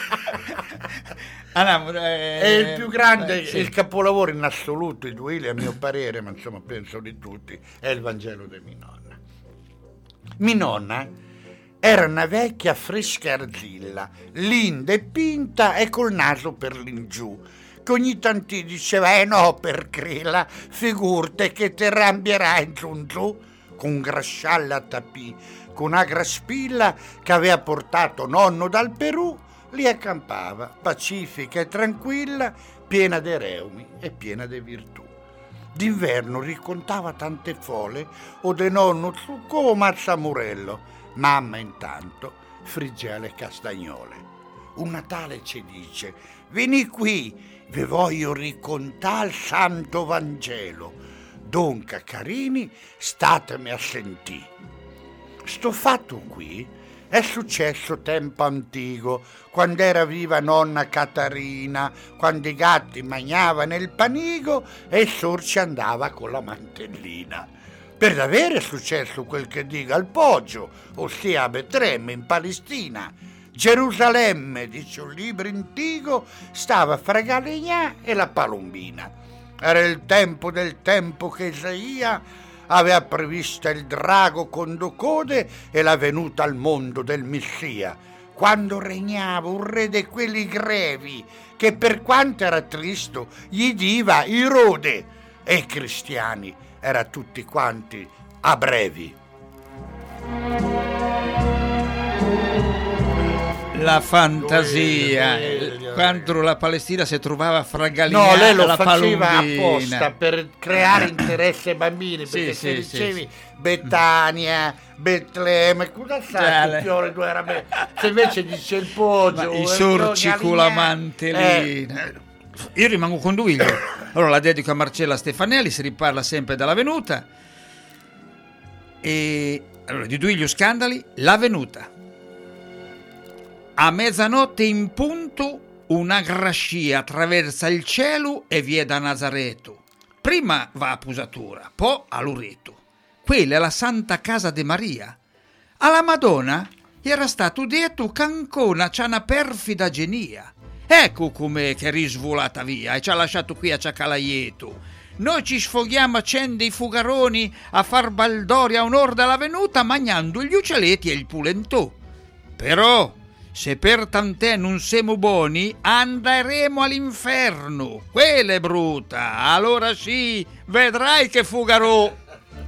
Andiamo, eh, È il più grande, eh, sì. il capolavoro in assoluto, i Duilio, a mio parere, ma insomma penso di tutti, è il Vangelo di mia nonna. Mia nonna era una vecchia fresca arzilla, linda e pinta e col naso per l'ingiù, che ogni tanto diceva, eh no, per crela, figurte che te rambierai in giù in giù, con grascialla a tapì, con una graspilla che aveva portato nonno dal Perù, lì accampava, pacifica e tranquilla, piena di reumi e piena di virtù. D'inverno raccontava tante fole o de nonno Zucco o Mazzamurello. Mamma intanto friggeva le castagnole. Un Natale ci dice, vieni qui, vi voglio raccontare il Santo Vangelo. Donca carini, statemi a sentire. Sto fatto qui è successo tempo antico, quando era viva nonna Catarina, quando i gatti mangiavano il panigo e il sorci andava con la mantellina. Per davvero è successo quel che dica al Poggio, ossia a Betlemme in Palestina. Gerusalemme, dice un libro antico, stava fra Galignà e la Palombina. Era il tempo del tempo che Isaia aveva previsto il drago con due code e la venuta al mondo del Messia, quando regnava un re di quelli grevi, che per quanto era tristo gli diva Irode, e i cristiani era tutti quanti a brevi. La fantasia, Duilio, quando la Palestina si trovava fra Galignà No, lei lo e la faceva Palombina. apposta per creare interesse ai bambini, perché Sì, se sì, dicevi sì, Betania, Betlemme, cosa Già, sai le- che fiore due era be- se invece dice il Poggio, Ma i il sorci Galignà, con la eh, mantellina. Io rimango con Duilio. Allora la dedico a Marcella Stefanelli, si riparla sempre dalla venuta. E allora di Duilio Scandali, la venuta. A mezzanotte in punto Una scia attraversa il cielo e vie da Nazareto. Prima va a Pusatura, poi a Loreto. Quella è la Santa Casa de Maria. Alla Madonna era stato detto che Ancona c'ha una perfida genia. Ecco come che è risvolata via e ci ha lasciato qui a Ciacalaieto. Noi ci sfoghiamo a accendere i fugaroni a far baldoria a un'ora dalla venuta mangiando gli uccelletti e il pulentò. Però, se per tant'è non siamo buoni, andremo all'inferno. Quella è brutta. Allora sì, vedrai che fugarò.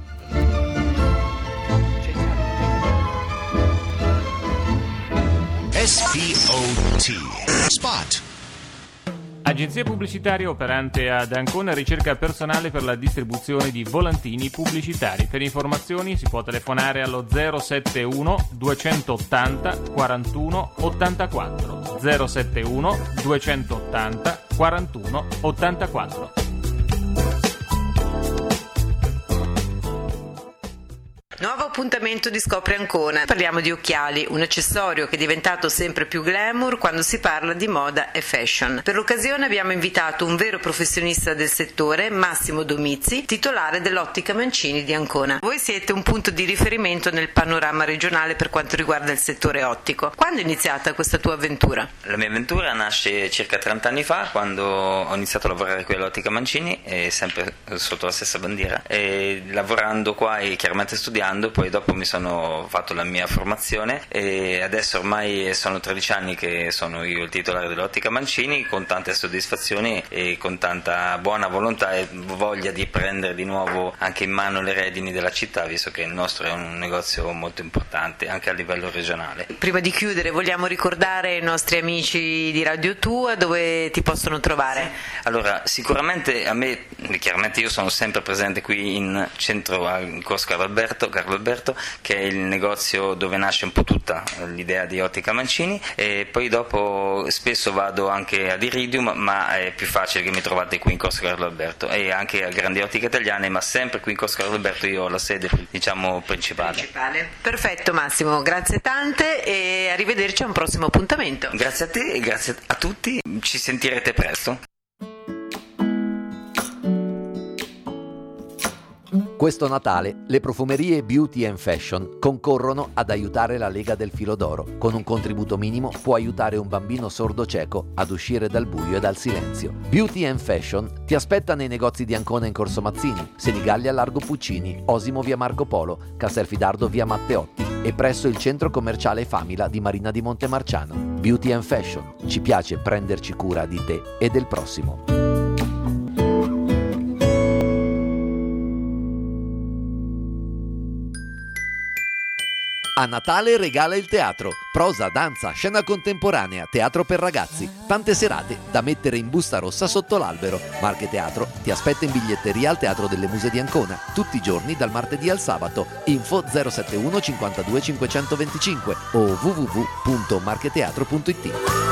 S P O T Spot. Agenzia pubblicitaria operante ad Ancona ricerca personale per la distribuzione di volantini pubblicitari. Per informazioni si può telefonare allo zero sette uno duecentottanta quarantuno ottantaquattro zero sette uno duecentottanta quarantuno ottantaquattro. Nuovo appuntamento di Scopri Ancona. Parliamo di occhiali, un accessorio che è diventato sempre più glamour quando si parla di moda e fashion. Per l'occasione abbiamo invitato un vero professionista del settore, Massimo Domizzi, titolare dell'Ottica Mancini di Ancona. Voi siete un punto di riferimento nel panorama regionale per quanto riguarda il settore ottico. Quando è iniziata questa tua avventura? La mia avventura nasce circa trenta anni fa, quando ho iniziato a lavorare qui all'Ottica Mancini, e sempre sotto la stessa bandiera, e lavorando qua e chiaramente studiando. Poi dopo mi sono fatto la mia formazione e adesso ormai sono tredici anni che sono io il titolare dell'Ottica Mancini, con tante soddisfazioni e con tanta buona volontà e voglia di prendere di nuovo anche in mano le redini della città, visto che il nostro è un negozio molto importante anche a livello regionale. Prima di chiudere vogliamo ricordare ai nostri amici di Radio Tua dove ti possono trovare? Allora, sicuramente a me, chiaramente io sono sempre presente qui in centro al Corso Carlo Alberto Carlo Alberto, che è il negozio dove nasce un po' tutta l'idea di Ottica Mancini, e poi dopo spesso vado anche ad Iridium, ma è più facile che mi trovate qui in Corso Carlo Alberto, e anche a Grandi Ottiche Italiane, ma sempre qui in Corso Carlo Alberto io ho la sede, diciamo, principale. principale. Perfetto Massimo, grazie tante e arrivederci a un prossimo appuntamento. Grazie a te e grazie a tutti, ci sentirete presto. Questo Natale le profumerie Beauty and Fashion concorrono ad aiutare la Lega del Filo d'Oro. Con un contributo minimo può aiutare un bambino sordo-cieco ad uscire dal buio e dal silenzio. Beauty and Fashion ti aspetta nei negozi di Ancona in Corso Mazzini, Senigallia Largo Puccini, Osimo via Marco Polo, Castelfidardo via Matteotti e presso il centro commerciale Famila di Marina di Montemarciano. Beauty and Fashion, ci piace prenderci cura di te e del prossimo. A Natale regala il teatro. Prosa, danza, scena contemporanea, teatro per ragazzi. Tante serate da mettere in busta rossa sotto l'albero. Marche Teatro ti aspetta in biglietteria al Teatro delle Muse di Ancona. Tutti i giorni dal martedì al sabato. Info zero sette uno cinquantadue cinquecentoventicinque o w w w punto marcheteatro punto it.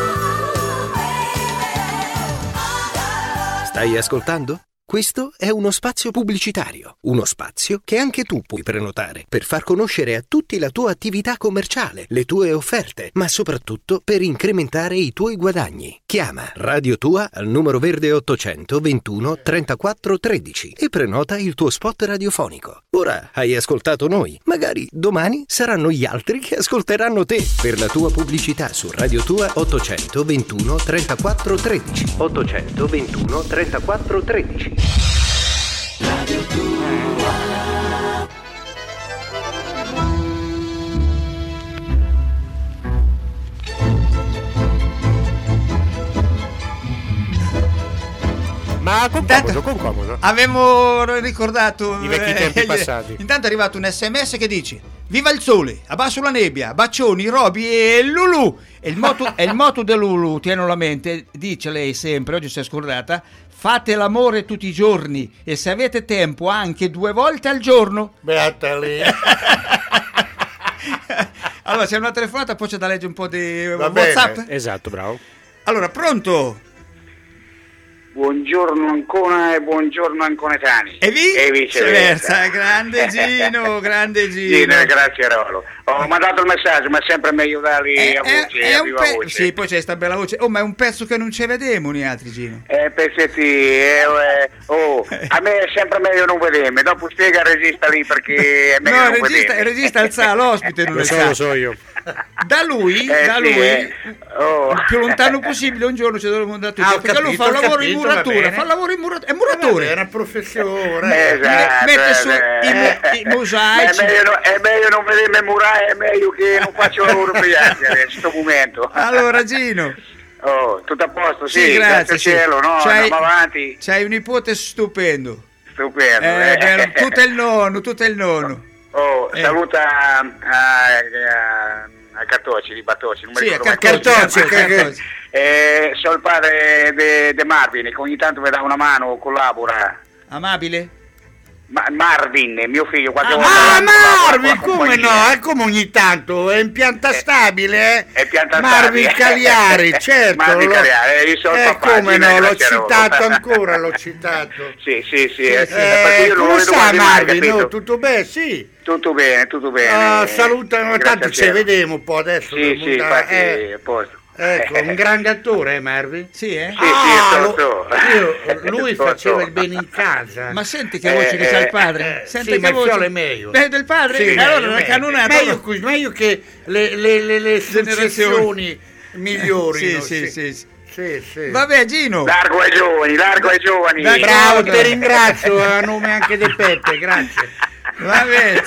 Stai ascoltando? Questo è uno spazio pubblicitario, uno spazio che anche tu puoi prenotare per far conoscere a tutti la tua attività commerciale, le tue offerte, ma soprattutto per incrementare i tuoi guadagni. Chiama Radio Tua al numero verde ottocento ventuno trentaquattro tredici e prenota il tuo spot radiofonico. Ora hai ascoltato noi, magari domani saranno gli altri che ascolteranno te. Per la tua pubblicità su Radio Tua ottocento ventuno trentaquattro tredici ottocento ventuno trentaquattro tredici. Radio Tua. Ma con comodo, con comodo. Avevo ricordato i vecchi tempi eh, passati. Intanto è arrivato un sms che dice: viva il sole, abbasso la nebbia, bacioni, Roby e Lulu. E il motto, è il motto del Lulu, tienilo a mente, dice lei sempre, oggi si è scordata: fate l'amore tutti i giorni e se avete tempo anche due volte al giorno. Beata lì. Allora c'è una telefonata, poi c'è da leggere un po' di Va WhatsApp. bene. Esatto, bravo. Allora, pronto? Buongiorno Ancona e buongiorno Anconetani. E, vi? e viceversa. Grande Gino, grande Gino. Gino, grazie Rolo. Ho mandato il messaggio, ma è sempre meglio darli è, a voce, è, è a un viva pe- voce. Sì, poi c'è sta bella voce. Oh, ma è un pezzo che non ci vediamo noi altri, Gino. Eh, pezzetti, eh, eh, oh, a me è sempre meglio non vedermi. Dopo spiega il regista lì perché è meglio no, non il regista, il vedermi. regista alza l'ospite, non Lo lo so, sa. lo so io. Da lui, Eh, da sì, lui eh. Oh. il più lontano possibile, un giorno ci dovremmo andare tutti, Ah, ho perché lui capito, fa un ho lavoro in capito, va muratura, bene. fa un lavoro in muratura, è Vabbè, muratore. è una professione. Esatto, mette su eh, i mu- i Ma mosaici. È meglio, no- è meglio non vedermi murare, è meglio che non faccio lavoro per gli altri adesso, in questo momento. Allora Gino, Oh, tutto a posto, sì, sì, grazie, grazie, al sì. cielo, no? C'hai- Andiamo avanti, c'hai un nipote stupendo. stupendo. Eh, eh. bello, tutto è il nonno, tutto è il nonno. Oh, Eh. saluta a, a, a, a Cartocci, di Bartocci, non mi Sì, a ricordo mai Cartocci, come si chiama. Cartocci. Eh, sono il padre di Marvin, che ogni tanto mi dà una mano, collabora. Amabile? Ma- Marvin, mio figlio, qualche Ah, volta... Ah, collabora Marvin, con la come compagnia. no? È come ogni tanto, è in pianta stabile, eh? È pianta Marvin stabile. Cagliari, certo. Marvin lo- Cagliari, io sono il eh, papà, come Gino, no, l'ho grazie a loro. citato ancora, l'ho citato. Sì, sì, sì, eh, sì, perché Eh, io non lo come vedo sta quasi mai, Marvin? capito? No, tutto bene? Sì. Tutto bene, tutto bene. Ah, saluta, Grazie tanto al ci cielo. vediamo un po' adesso. Sì, devo sì, andare- infatti, eh, a posto. ecco, un grande attore, eh, Marvin? Sì, eh? Sì, sì, lo- so, so. io- lui So, faceva so. il bene in casa. Ma senti che voce Eh, che c'ha il eh, padre? eh, Senti sì, che ma il voce. fiolo è meglio. Beh, del padre? Sì, Eh, meglio, allora la meglio. cannonata. Meglio, così, meglio che le, le, le, le Generazioni. successioni migliorino. Sì, sì, sì, sì. Sì, sì. Vabbè, Gino. Largo ai giovani, largo ai giovani. Dai, Bravo, Ciao. ti ringrazio a nome anche di Peppe, grazie. Vabbè.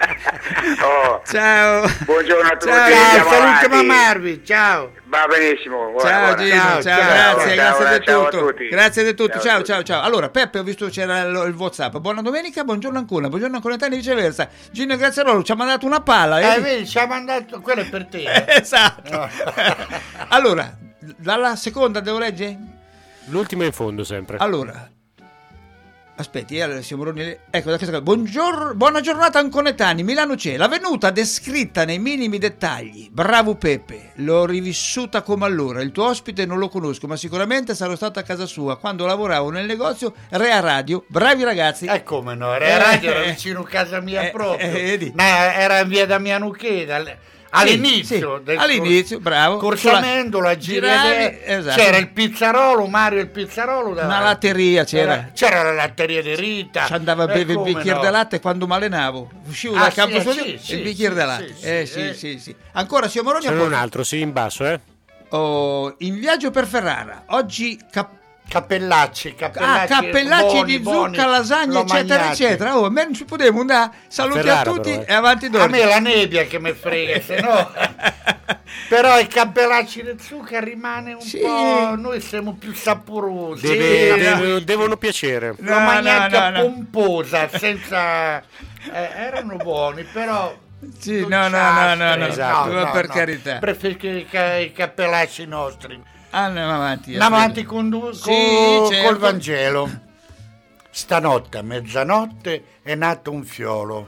Oh, Ciao. buongiorno a tutti. Ciao, Ciao, andiamo salutiamo avanti. Marvin, ciao. Va benissimo. Buona, Ciao buona. Gino, ciao, Ciao, ciao. grazie, Ciao, grazie di ciao a tutto. tutti. Grazie di tutto, Ciao a ciao, tutti. ciao, ciao. Allora, Peppe, ho visto c'era il, il WhatsApp. Buona domenica, buongiorno ancora, buongiorno ancora e viceversa. Gino Graziarolo ci ha mandato una palla. Eh, Eh, vedi, ci ha mandato, quello è per te. eh. esatto. Allora, dalla seconda devo leggere? L'ultimo in fondo sempre. Allora, aspetti, eh, allora siamo Ronnie- ecco da questa cosa. Buongiorno, buona giornata Anconetani, Milano c'è. La venuta descritta nei minimi dettagli. Bravo Peppe, l'ho rivissuta come allora. Il tuo ospite non lo conosco, ma sicuramente sarò stato a casa sua quando lavoravo nel negozio Rea Radio. Bravi ragazzi. Eh come no, era Eh, radio, era eh, vicino a casa mia eh, proprio. eh, vedi. No, era in via Damiano Cheda, all- all'inizio. sì, del all'inizio, bravo. Corsamendola, Sulla- giravi, giravi, esatto. c'era il pizzarolo, Mario il pizzarolo davanti. Una latteria c'era. Era- c'era la latteria di Rita. Ci andava a Eh, bere il come bicchiere no. di latte quando malenavo. Uscivo Ah, dal sì, campo eh, suo sì, il sì, bicchiere sì, di latte. sì, eh sì, sì, eh. sì, sì. Ancora siamo Moroni. Ce n'è un altro, sì, in basso, eh. Oh, in viaggio per Ferrara. Oggi cap- Cappellacci, cappellacci, ah, cappellacci buoni, di buoni, zucca, lasagne, l'ho eccetera, mangiati. eccetera. Oh, a me non ci potevo andare. Saluti Ferrara, a tutti però, eh. e avanti A d'ora. me è la nebbia che mi frega, se no. Però i cappellacci di zucca rimane un Sì. po'. Noi siamo più saporosi. Deve- Sì, deve- no. devono piacere. L'ho No, mangiata no, no, no. pomposa, senza. eh, erano buoni, però. Sì, no, no, no, dolciastri. no, no, Esatto. ma per carità. Preferisco i, ca- i cappellacci nostri. Andiamo avanti. Andiamo aspetta. avanti con, du- Sì, co- certo. col Vangelo. Stanotte a mezzanotte è nato un fiolo,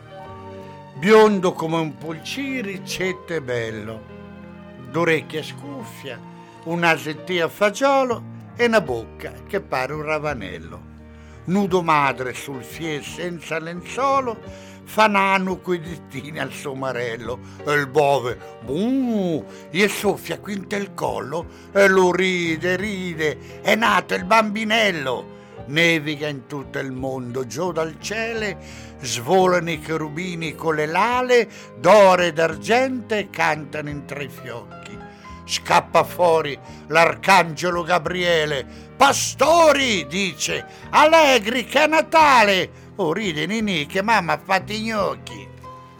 biondo come un pulciri, cetto e bello, d'orecchie scuffia, un nasettia a fagiolo e una bocca che pare un ravanello. Nudo madre sul fie senza lenzuolo, fa nano coi dittini al suo marello, e il bove, buh, gli soffia quinta il collo, e lo ride, ride, è nato il bambinello. Neviga in tutto il mondo, giù dal cielo, svolano i cherubini con le lale, d'oro ed argento e cantano in tre fiocchi. Scappa fuori l'arcangelo Gabriele, pastori, dice, allegri che è Natale. Oh, ride Nini che mamma ha fatto i gnocchi.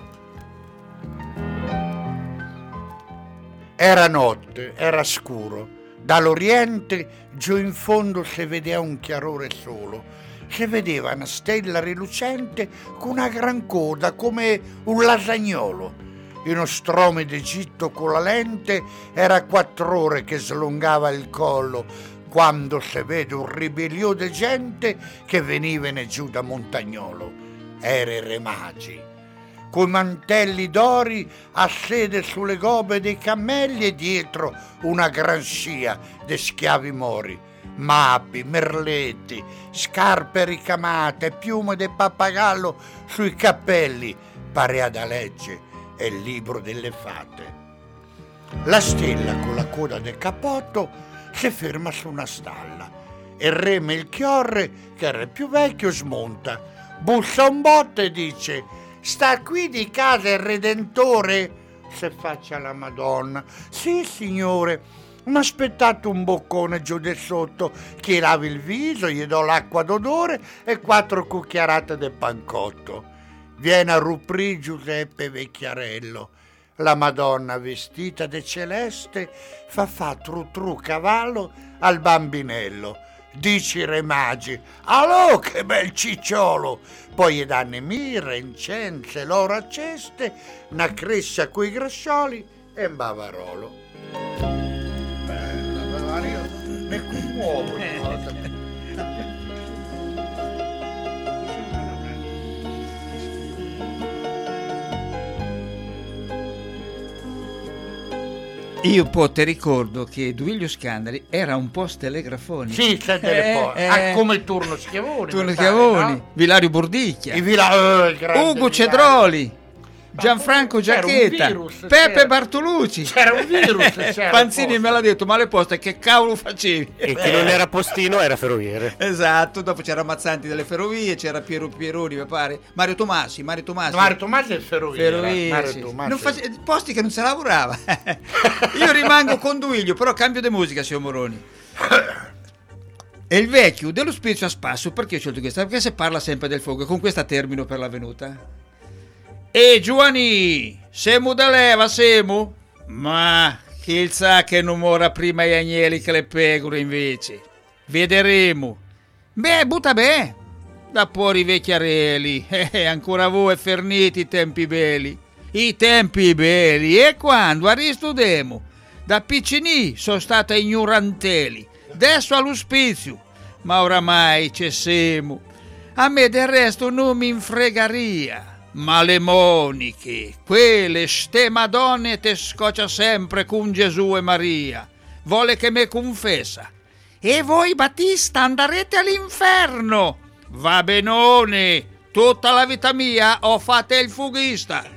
Era notte, era scuro. Dall'oriente giù in fondo si vedeva un chiarore solo. Si vedeva una stella rilucente con una gran coda come un lasagnolo. In uno strome d'Egitto con la lente era quattro ore che slungava il collo, quando si vede un ribellio di gente che venivano giù da Montagnolo. Era i re magi, coi mantelli d'ori a sede sulle gobe dei cammelli e dietro una gran scia di schiavi mori. mappi, merletti, scarpe ricamate, piume di pappagallo sui cappelli, parea da legge e il libro delle fate. La stella con la coda del cappotto si ferma su una stalla e il re Melchiorre, che era il più vecchio, smonta, bussa un botte e dice: sta qui di casa il Redentore? Se faccia la Madonna: sì signore, mi aspettate un boccone giù di sotto che lavi il viso, gli do l'acqua d'odore e quattro cucchiarate del pancotto. Viene a Ruprì Giuseppe Vecchiarello. La Madonna vestita de celeste fa fa tru tru cavallo al bambinello. Dici re magi: alò che bel cicciolo! Poi gli danno mirra, incense, l'oro a ceste, una crescia coi grascioli e un bavarolo. Bella, Bavario, mi commuovo. Io poi ti ricordo che Duilio Scandali era un post telegrafoni. Sì, c'è delle eh, po- eh, ah, come Turno Schiavoni. Turno mi Schiavoni, pare, no? Vilario Burdicchia, I Vila- eh, grande Ugo Vilario. Cedroli, Gianfranco c'era un Giacchetta, virus, Peppe c'era. Bartolucci. C'era un virus, c'era Panzini un me l'ha detto, ma le poste che cavolo facevi? E chi non era postino era ferroviere. Esatto, dopo c'era Mazzanti delle ferrovie, c'era Piero Pieroni, mi pare, Mario Tomassi, Mario Tomassi. Mario Tomassi è ferroviere. Ferrovie, Mario sì. Tomassi. Non face- posti che non si lavorava. Io rimango con Duilio, però cambio di musica, signor Moroni. E il vecchio dello spirito a spasso, perché ho scelto questa? Perché si parla sempre del fuoco, e con questa termino per la venuta. E Giovanni, semo da leva, semo? Ma chi sa che non mora prima gli agnelli che le pecore invece? Vedremo. Beh, butta beh. Da fuori i vecchiarelli, eh, ancora voi ferniti i tempi belli. I tempi belli, e quando aristudemo? Da piccini sono stata ignoranteli, adesso all'ospizio, ma oramai c'è semo. A me del resto non mi infregaria. Ma le moniche, quelle ste madonne te scoccia sempre con Gesù e Maria. Vuole che me confessa. E voi, Battista, andrete all'inferno. Va benone, tutta la vita mia ho fatto il fughista.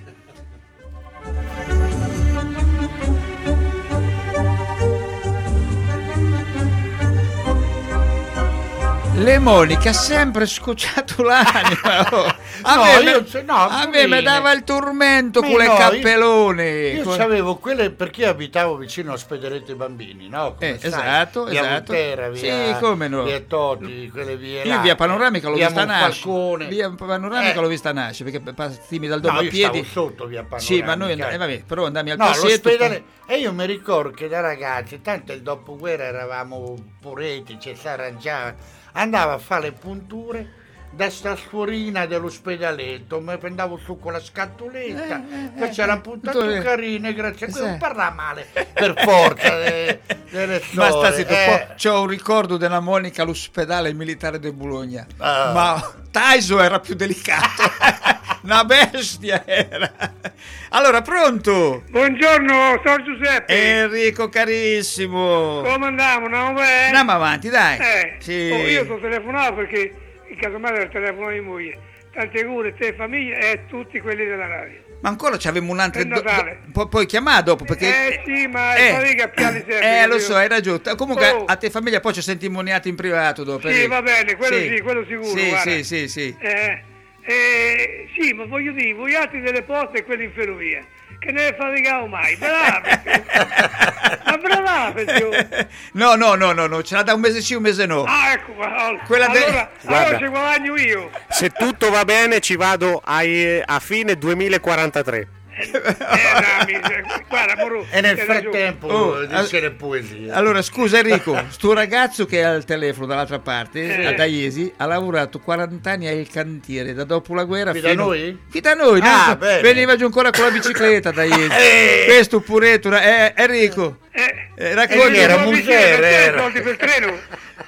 Le Monica ha sempre scocciato l'anima. Oh. A No, me, io ce- no, a me mi dava il tormento con le no, cappellone. Io, io c'avevo quelle perché abitavo vicino a Ospedaletti Bambini, no? Come Eh, sai, esatto, via esatto. Volterra, via, Sì, come no. via Toti, quelle vie Io là, via Panoramica l'ho via vista nascere. Monfalcone. Via Panoramica Eh. l'ho vista nascere perché partimi dal dopo No, a io piedi. stavo sotto via Panoramica. Sì, ma noi eh, vabbè, però andammi al No, passetto. l'ospedale. E io mi ricordo che da ragazzi, tanto il dopoguerra eravamo puretti, ci si arrangiava, andavo a fare le punture da sta sforina dell'ospedaletto, mi prendevo su con la scatoletta, Eh, che eh, c'era eh, puntato tu- carine, grazie a Sì. non parla male, per forza de- delle Ma sta storie, zitto, eh. poi c'ho un ricordo della Monica all'ospedale militare di Bologna. Ah. Ma Taiso era più delicato. Una bestia era. Allora, pronto? Buongiorno, sono Giuseppe. Enrico carissimo. Come andiamo? No, beh? Andiamo avanti, dai. Eh, Sì. oh, io sto telefonando perché in casa mia era il telefono di moglie. Tante cure, te famiglia e tutti quelli della radio. Ma ancora c'avevamo un'altra. Per Natale. Pu- puoi chiamare dopo perché. Eh sì, ma Eh. è fatica a piani sempre. Eh, lo capito? so, hai ragione. Comunque Oh. a te famiglia poi ci senti immoniato in privato dopo. Sì, Enrico. va bene, quello sì, quello sicuro, Sì, guarda. sì, sì, sì. Eh, eh, sì, ma voglio dire, voi altri delle poste e quelli in ferrovia, che ne faticavo mai. Bravo! Ma bravo! No, no, no, no, no, ce l'ha da un mese sì, un mese no. Ah, ecco, allora, Quella de- allora, Guarda. allora ci guadagno io. Se tutto va bene ci vado ai- a fine duemilaquarantatré. Eh, no, mi- guarda, moro, E nel hai ragione. frattempo Oh, dice le poesie. Allora, scusa Enrico, sto ragazzo che è al telefono dall'altra parte, Eh. a Daiesi, ha lavorato quaranta anni al cantiere, da dopo la guerra Qui fino... da noi? Qui da noi, Ah, no? bene. Veniva giù ancora con la bicicletta da Daiesi. Eh. Questo puretto, eh, Enrico, Eh, eh, Eh, racconti... era soldi, Musera, sì, era. soldi per il treno.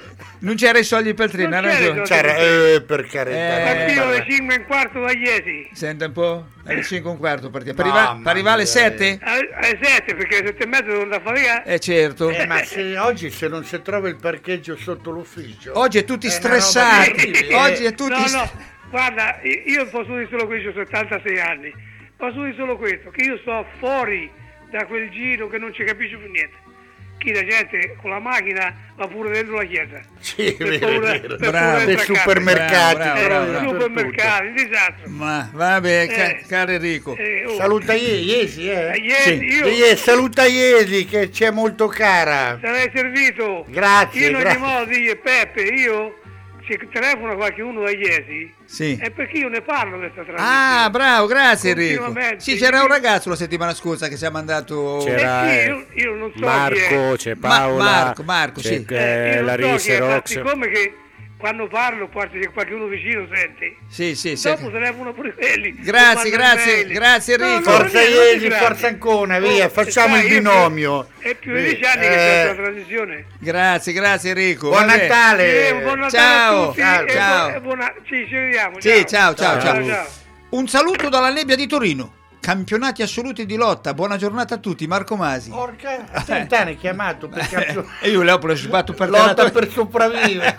Non c'era i soldi per il treno, Non hai c'era i ragione. soldi. C'era, eh, per carità. Eh, Ma io alle Eh, cinque e un quarto da Iesi. Senta un po', alle cinque e un quarto partiamo. Per, Mamma arriva- per arrivare alle mia. sette? Alle alle sette, perché alle sette e mezza devo andare a faticare. Eh certo. eh, ma se oggi se non si trova il parcheggio sotto l'ufficio. Oggi è tutti è una stressati. roba terribile. Oggi è tutti No, st- no, guarda, io- io posso dire solo questo, ho settantasei anni. Posso dire solo questo, che io sto fuori da quel giro che non ci capisce più niente. Chi la gente con la macchina va pure dentro la chiesa. Sì, è Per vero, paura- è vero. per Bravo. paura di Dei entrare a casa. supermercati. Bravo, Eh, bravo, però bravo. supermercati, un disastro. Ma vabbè, ca- Eh. caro Enrico. Eh, oh, Saluta Ie- Iesi, eh, eh. ieri Sì. io Ie- saluta Iesi che c'è molto cara. sarei servito. Grazie, Io in ogni grazie. modo dico, Peppe, io se telefono qualcuno da Iesi, Sì. è perché io ne parlo di questa trasmissione. Ah, bravo, grazie Enrico. Continuamente. Sì, c'era un ragazzo la settimana scorsa che ci ha mandato C'era- Eh sì, eh, io, io non so chi è. Marco, c'è Ma- Paola, Marco, Marco, c'è sì. eh, Eh, io non so Larissa chi è, ma Rox. siccome che quando parlo, parte che qualcuno vicino sente. Sì, sì, sì. Dopo telefono pure quelli. Grazie, o mandano grazie, mail. grazie, No, Enrico. no, Forza non è- non è Iesi, grave. forza Ancona, via, Oh, facciamo sai, il io- binomio. È più di Sì, dieci anni che eh, c'è la trasmissione. Grazie, grazie Enrico. Buon Vabbè. Natale. Eh, buon Natale Ciao, a tutti ciao, e ciao. buona- e buona- Sì, ci vediamo. Sì, ciao, ciao, ciao. ciao. Un saluto dalla nebbia di Torino. Campionati assoluti di lotta. Buona giornata a tutti, Marco Masi. Porca, a trenta anni chiamato per campionato. E io le ho sbatto per Lotta terra. per sopravvivere.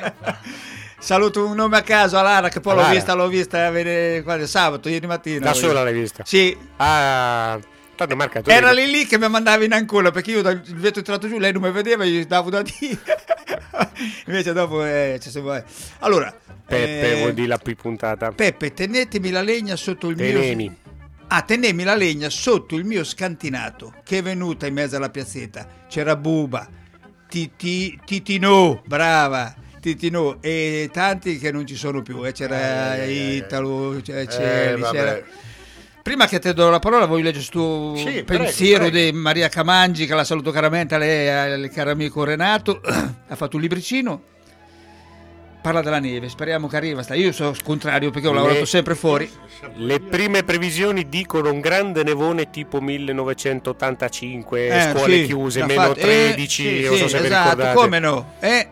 Saluto un nome a caso a Lara che poi l'ho Lara. vista, l'ho vista venire quando- sabato, ieri mattina. Da sola l'hai vista? Sì, Ah, tanto Marca, tu era devi- lì lì che mi mandava in ancora perché io dal il vetro tirato giù, lei non mi vedeva e gli davo da dire. Invece dopo eh, ci siamo- eh. Allora, Peppe eh, vuol dire la più puntata. Peppe, tenetemi la legna sotto il Tenemi. mio Ah, tenemi la legna sotto il mio scantinato che è venuta in mezzo alla piazzetta. C'era Buba, Titi, Titino, brava, Titino e tanti che non ci sono più. Eh. C'era Eh, eh, Italo, c'era, Eh, Celi, vabbè. c'era... Prima che ti do la parola voglio leggere sto Sì, pensiero prego, prego. di Maria Camangi, che la saluto caramente, a lei, al caro amico Renato, ha fatto un libricino, parla della neve, speriamo che arriva. Sta- Io sono contrario perché ho Le- lavorato sempre fuori. Le prime previsioni dicono un grande nevone tipo millenovecentottantacinque, Eh, scuole sì, chiuse, l'ha meno fatto- tredici, eh, sì, non sì, so se vi esatto, ricordate. come no? Eh.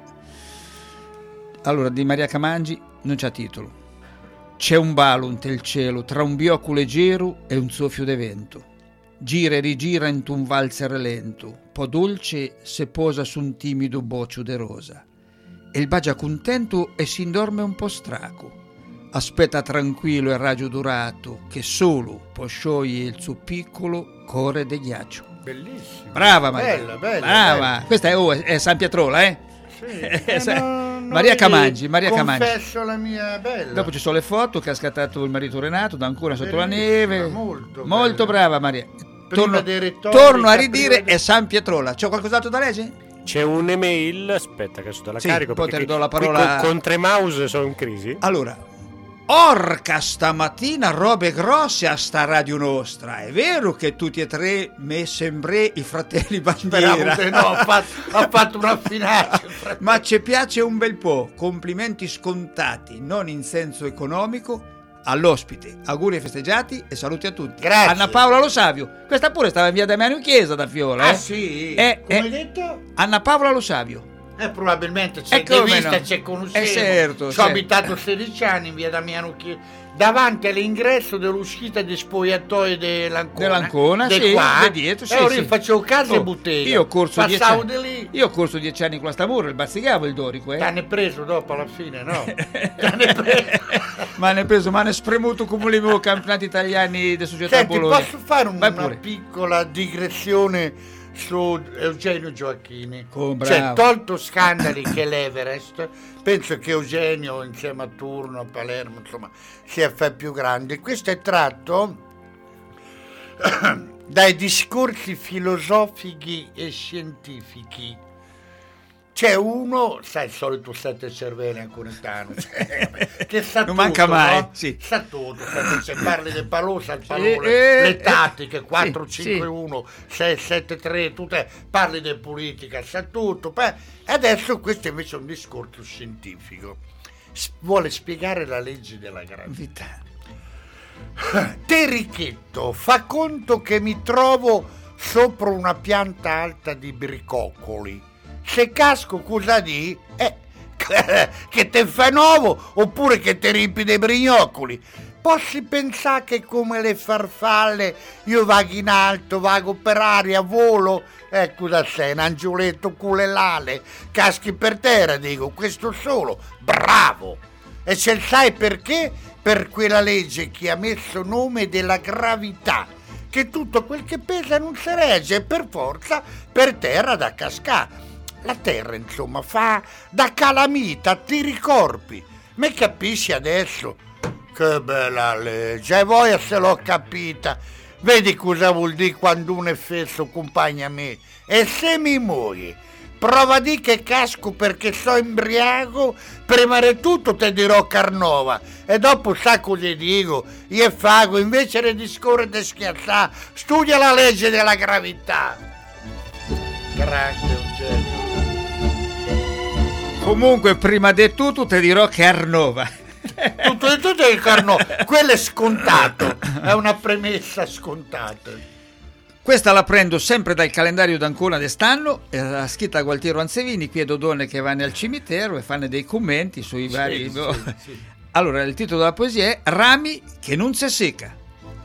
Allora, di Maria Camangi non c'ha titolo. C'è un balon nel cielo tra un biocco leggero e un soffio de vento. Gira e rigira in un valzer lento, po' dolce se posa su un timido boccio de rosa. E il bagia contento e si indorme un po' straco. Aspetta tranquillo il raggio dorato che solo può sciogliere il suo piccolo cuore de ghiaccio. Bellissimo. Brava Maria. Bella, bella, Brava. bella. Questa è, oh, è- è San Pietrola, eh? Sì. Eh, Eh, sai, no, no, Maria vedi, Camangi, Maria Camangi. Confesso la mia bella. Dopo ci sono le foto che ha scattato il marito Renato da ancora sotto la Bellissima, neve. molto Molto bella. brava Maria. Torno, dei retorica, torno a prima ridire dei- è San Pietrola. C'è qualcos'altro da leggere? C'è un'email, aspetta che adesso te la Sì, carico poi perché te do la qui parola- con, con tre mouse sono in crisi. Allora, orca stamattina robe grosse a sta radio nostra. È vero che tutti e tre me sembré i fratelli Speravo bandiera. che no, ha fatto, ha fatto una finaccia. Ma ci piace un bel po'. Complimenti scontati, non in senso economico, all'ospite. Auguri ai festeggiati e saluti a tutti. Grazie. Anna Paola Lo Savio. Questa pure stava in via Damiano in Chiesa da Fiola. Ah eh? sì? Eh, Come eh. hai detto? Anna Paola Lo Savio. Eh, probabilmente c'è E di come vista, no? c'è conoscenza. Eh, certo, Ci ho certo. abitato sedici anni in via Damiano Chiesa, davanti all'ingresso dell'uscita di spogliatoi dell'Ancona. Dell'Ancona, di sì, qua. da dietro, sì, e ora sì. io facevo casa Oh, e bottega. Io ho corso dieci Passavo anni. di lì. Io ho corso dieci anni con la Stamura, il bazzicavo il Dorico, eh. T'hanno preso dopo alla fine, no? T'hanno preso. Ma ne preso, ma ne spremuto come i campionati italiani di società Senti, Bologna. posso fare un- Vai una pure. piccola digressione su Eugenio Gioacchini? Oh, cioè, bravo. tolto scandali che è l'Everest, penso che Eugenio insieme a Turno, a Palermo, insomma, sia fa più grande. Questo è tratto dai discorsi filosofici e scientifici. C'è uno, sai, il solito sette cervelli anconetano, cioè, che sa Non tutto, manca mai, no? sì. Sa tutto, sa- se parli del pallone, sa il pallone, eh, le eh, tattiche, quattro sì, cinque uno, sei sette tre, tutte, parli di politica, sa tutto. Poi, adesso questo invece è un discorso scientifico. S- vuole spiegare la legge della gravità. Te Ricchetto, fa conto che mi trovo sopra una pianta alta di bricoccoli. Se casco cosa di? Eh, che te fai nuovo oppure che ti riempi dei brignocoli. Possi pensare che come le farfalle io vago in alto, vago per aria, volo, ecco da sé, un angioletto culelale, caschi per terra, dico, questo solo, bravo! E se sai perché? Per quella legge che ha messo nome della gravità, che tutto quel che pesa non si regge per forza per terra da cascare. La terra, insomma, fa da calamita, tiri i corpi. Me capisci adesso? Che bella legge, e voi se l'ho capita. Vedi cosa vuol dire quando uno è fesso accompagna me. E se mi muoio, prova di che casco perché so imbriaco, prima di tutto te dirò Carnova. E dopo sa cosa dico? Io fago, invece di scorrere e schiazzare, studia la legge della gravità. Grazie, Eugenio. Comunque, prima di tutto ti dirò Carnova. Tutto di tutto è il Carnova, quello è scontato, è una premessa scontata. Questa la prendo sempre dal calendario d'Ancona d'est'anno, è scritta da Gualtiero Anzevini, qui è Dodone che vanno al cimitero e fanno dei commenti sui vari... Sì, sì, sì. Allora, il titolo della poesia è Rami che non si secca.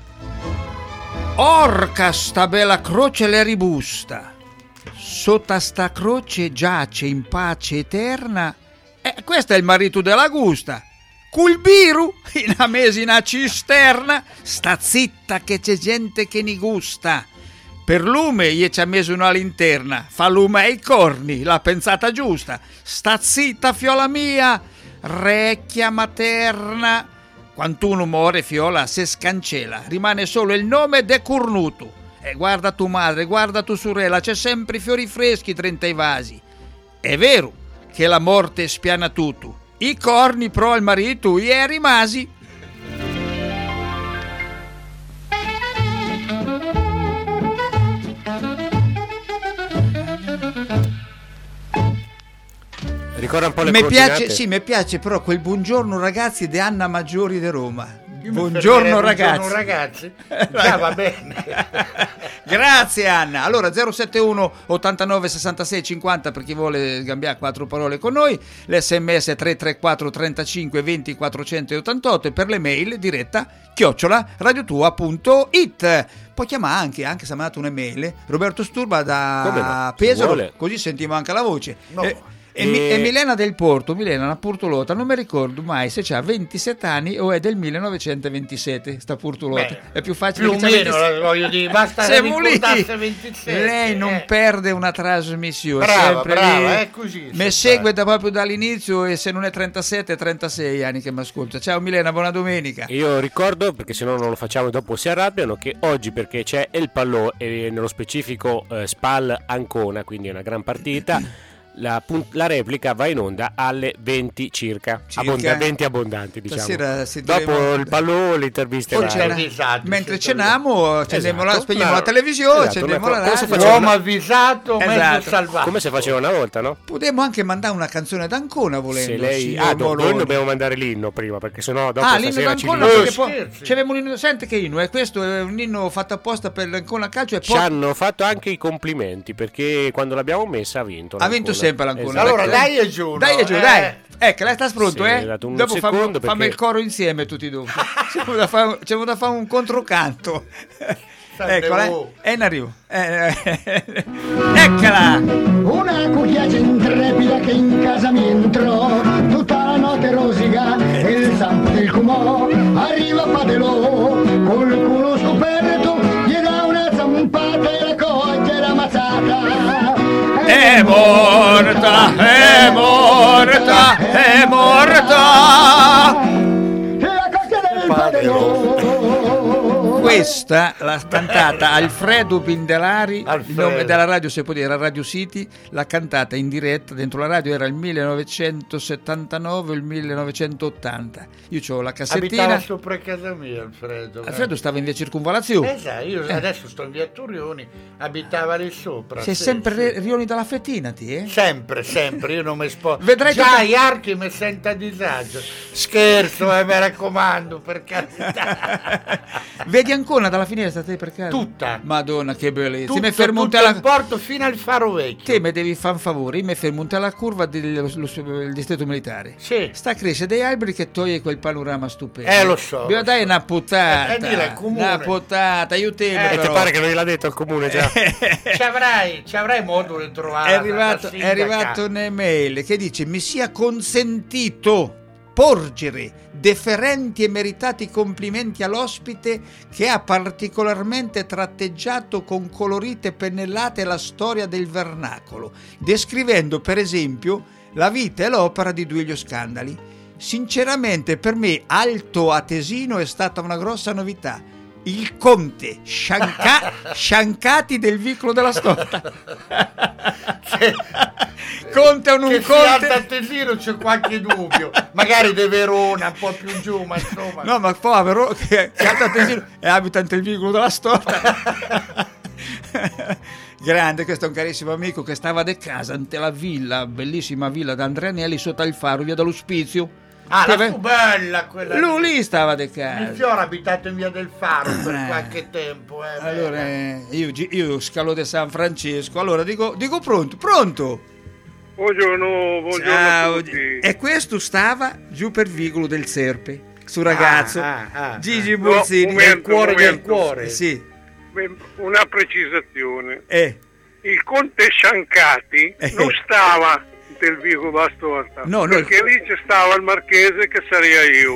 Orca sta bella croce le ribusta, sotto sta croce giace in pace eterna, e eh, questo è il marito della gusta. Cul biru, in a mesi una cisterna, sta zitta che c'è gente che ni gusta. Per lume gli ci ha messo una linterna, fa lume ai corni, l'ha pensata giusta. Sta zitta fiola mia, recchia materna. Quantuno muore fiola se scancela, rimane solo il nome de cornuto. E guarda tu madre, guarda tu sorella, c'è sempre i fiori freschi trenta i vasi. È vero che la morte spiana tutto. I corni pro al marito gli è rimasi. Ricorda un po' le Mi coordinate? piace, sì, mi piace però quel buongiorno ragazzi di Anna Maggiori di Roma. Buongiorno ragazzi. Buongiorno ragazzi. Già va bene. Grazie Anna. Allora zero sette uno ottantanove sessantasei cinquanta per chi vuole scambiare quattro parole con noi, l'sms tre tre quattro trentacinque venti quattrocentottantotto e per le mail diretta chiocciola radiotua punto it. Puoi chiamare anche, anche se mi ha dato un'email, Roberto Sturba da Come no? Pesaro, così sentiamo anche la voce. No. Eh, E, Mi- e Milena del Porto, Milena una Purtolota, non mi ricordo mai se c'ha ventisette anni o è del millenovecentoventisette sta Purtolota. Beh, È più facile più o che c'ha meno, ventisette. voglio dire, basta che Siamo lì. ricordasse ventisette. Lei non eh. perde una trasmissione, Brava, sempre brava, lì. è così, Mi sempre. segue da proprio dall'inizio e se non è trentasette è trentasei anni che mi ascolta. Ciao Milena, buona domenica. Io ricordo, perché se no non lo facciamo e dopo si arrabbiano, che oggi, perché c'è il Pallò e nello specifico eh, Spal Ancona, quindi è una gran partita, la, punt- la replica va in onda alle venti circa, Circa. Abbonda- venti abbondanti diciamo. Stasera sentiremo- Dopo il Pallò l'intervista Poi va- c'era- avvisati, mentre siete ceniamo, accendiamo la- Esatto. spegniamo No, la televisione, esatto, accendiamo una la co- cosa radio. facciamo? Uomo avvisato, mezzo Esatto. salvato. come si faceva una volta, no? Potremmo anche mandare una canzone d'Ancona volendo. Se lei signor ah, do- Moloni. noi dobbiamo mandare l'inno prima, perché sennò dopo Ah, l'inno stasera ci d'Ancona litigano. perché poi scherzi. c'avevamo un inno, sente che inno, e questo è un inno fatto apposta per l'Ancona Calcio e Ci poi hanno fatto anche i complimenti, perché quando l'abbiamo messa ha vinto ha vinto l'Ancona. sempre l'Ancona. Esatto. Allora dai e giù. Dai no? giù, Eh. dai. Ecco, lei sta pronto, Sì, eh? ho dato un Dopo fammi, secondo fammi perché- il coro insieme tutti dopo. C'è da fare, c'è da fare un controcanto. Ecco, lei è in arrivo. Eh, eh, Eccola! Una cucchiaia intrepida che in casa mi entrò, tutta la notte rosica e il zampo del cumò, arriva Padelò, col culo scoperto, gli dà una zampata e la coglie la mazzata. È morta, è morta, è morta! La coglia del Padelò. Questa l'ha cantata Alfredo Bindelari, il Alfredo. nome della radio, se può dire, era Radio City, l'ha cantata in diretta dentro la radio, era il millenovecentosettantanove o il millenovecentottanta. Io c'ho la cassettina. Abitava sopra casa mia Alfredo. Alfredo stava in via Circonvallazione. Esatto, io adesso sto in via Turioni, abitava lì sopra. Sei sì, sempre sì. Rioni dalla Fettina, ti eh? Sempre, sempre, io non mi sposto. Vedrai Già tutta- gli archi mi sento a disagio. Scherzo, eh, mi raccomando, per carità. Vedi Ancona dalla finestra te per caso? Tutta. Madonna che bellezza. Tutto, mi fermo tutto alla... il porto fino al faro vecchio. Te mi devi fare un favore, io mi fermo alla curva del, del distretto militare. Sì. Sta a crescere dei alberi che toglie quel panorama stupendo. Eh, lo so. Bisogna dare una puttata. Eh, eh, dile al comune. Una puttata, aiutami Eh, però. Ti pare che non gliel'ha detto al comune già? ci avrai, ci avrai modo di trovare. È arrivato, è arrivato un'email che dice: mi sia consentito porgere deferenti e meritati complimenti all'ospite che ha particolarmente tratteggiato con colorite pennellate la storia del vernacolo, descrivendo per esempio la vita e l'opera di Duilio Scandali. Sinceramente per me Alto Atesino è stata una grossa novità. Il conte Scianca- Sciancati del vicolo della Storta. Conte o non che conte? Che Tesino c'è qualche dubbio, magari di Verona, un po' più giù, ma insomma. No, ma povero che, che Alto Tesino è abitante del vicolo della Storta. Grande, questo è un carissimo amico che stava de casa ante la villa, bellissima villa da Andrea Agnelli sotto il faro, via dall'Ospizio. Ah, che la fu bella quella. Lui lì stava de casa. Il Fiore ha abitato in via del Faro per qualche tempo. Eh, allora eh, io, io scalo di San Francesco. Allora dico, dico pronto, pronto. Buongiorno, buongiorno Ciao. a tutti. E questo stava giù per Vigolo del Serpe, su ragazzo Ah, ah, ah, Gigi ah. Bolzini, No, momento, il cuore momento. del cuore. Sì. Una precisazione. Eh. Il conte Sciancati Eh. non stava del vicolo della Storta, No, no. perché lì c'è stava il marchese che sarei io.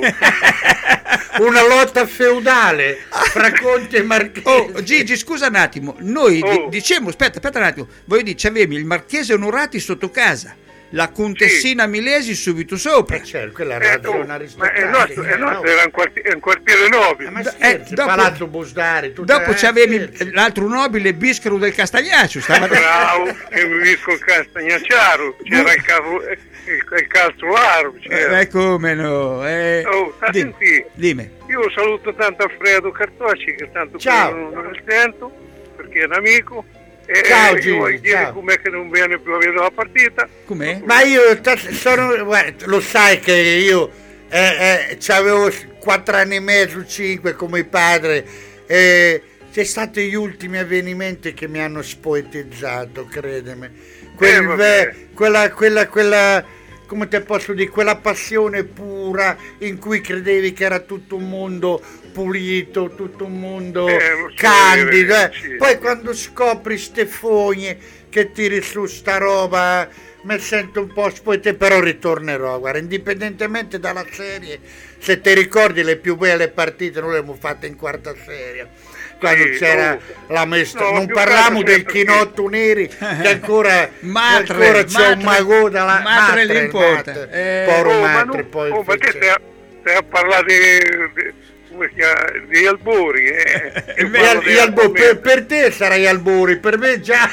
Una lotta feudale fra conti e marchesi. Oh, Gigi, scusa un attimo, noi di- Oh. diciamo, aspetta, aspetta un attimo, voi dice avevi il marchese Onorati sotto casa, la contessina Milesi subito sopra. Eh, certo, quella Eh, ragione oh, ma è aristocratica. nostro, è nostro, era un quartiere, un quartiere nobile. Ma Eh, scherzi, dopo- Palazzo Busdari, tutta- Dopo eh, c'avevi scherzi. l'altro nobile Biscaro del Castagnaccio, stava Bravo, e mi visco il Castagnacciaro, c'era il, carro, il, il calzolaro, c'era. Eh, come no? Eh, Oh, sta a dimmi, sentire. dimmi. Io saluto tanto Alfredo Cartocci, che tanto Ciao. qui non, non il sento, perché è un amico. E Ciao, io Gigi, voglio dire ciao. com'è che non viene più a vedere la partita. Com'è? Ma io ta- sono, guarda, lo sai che io eh, eh, avevo quattro anni e mezzo, cinque come padre, e c'è stati gli ultimi avvenimenti che mi hanno spoetizzato, credimi. Quel Eh, vabbè. ve- quella, quella, quella, come te posso dire, quella passione pura in cui credevi che era tutto un mondo pulito, tutto un mondo Eh, lo so, candido. eh. sì. Poi quando scopri ste fogne che tiri su sta roba, mi sento un po' spoete, però ritornerò, guarda, indipendentemente dalla serie. Se ti ricordi le più belle partite noi le abbiamo fatte in quarta serie, quando Sì, c'era oh. la maestra, No, non più parliamo che altro del perché- chinotto neri che ancora, Matre, che ancora c'è Matre, un mago dalla Matre Matre, l'importa. Matre. Eh, Poro Oh, ma Matre, non- poi oh, perché fece- stai a, stai a parlare di, di, come si chiama, di Albori, eh? Io Gli parlo al- di gli albo- per, argomenti. per te sarai Albori, per me già.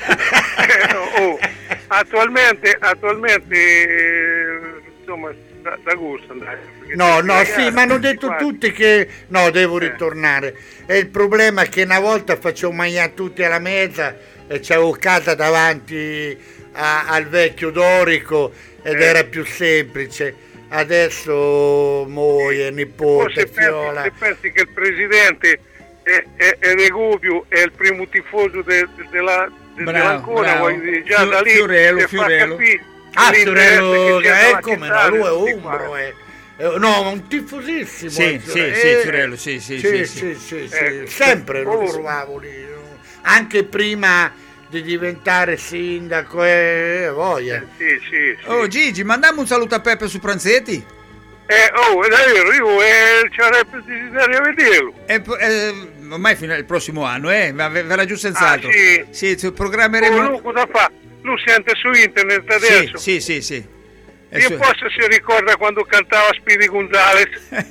Eh, oh, attualmente, attualmente eh, insomma, da, da gusto andare. perché No, tutti no, ragazzi, sì, ma hanno detto guarda, tutti che no, devo Eh. ritornare. E il problema è che una volta facevo mangiare tutti alla mezza e c'avevo casa davanti a- al vecchio Dorico ed Eh. era più semplice. Adesso moglie, Poi nipote, se pensi, fiola. se pensi che il presidente è, è, è Regubio, è il primo tifoso de, de- della, de, Bravo, dell'Ancona, bravo. voglio dire, già Fiu- da lì Fiorello, si fa Fiorello. capire Ah, l'interesse Fiorello, che c'è eh, nella come città no, lui è di tutti umbro, quanti. eh. Eh, no, un tifosissimo. Sì, eh, sì, eh, sì, Fiorello, sì, sì, sì, sì, sì, sì, sì. Eh, Sempre lo oh. trovavo lì, anche prima di diventare sindaco, e eh, voglia. Sì, sì, sì. Oh Gigi, mandiamo un saluto a Peppe su Pranzetti. Eh, oh, è davvero, io eh, ci avrei desiderio a vederlo. E po- eh, ormai fino al prossimo anno, eh, ma ve- verrà giù senz'altro. Ah, sì. Sì, ci Oh, programmeremo. lui cosa fa? Lui sente su internet Sì, adesso. sì, sì, sì. E E su- poi se si ricorda quando cantava Speedy Gonzales.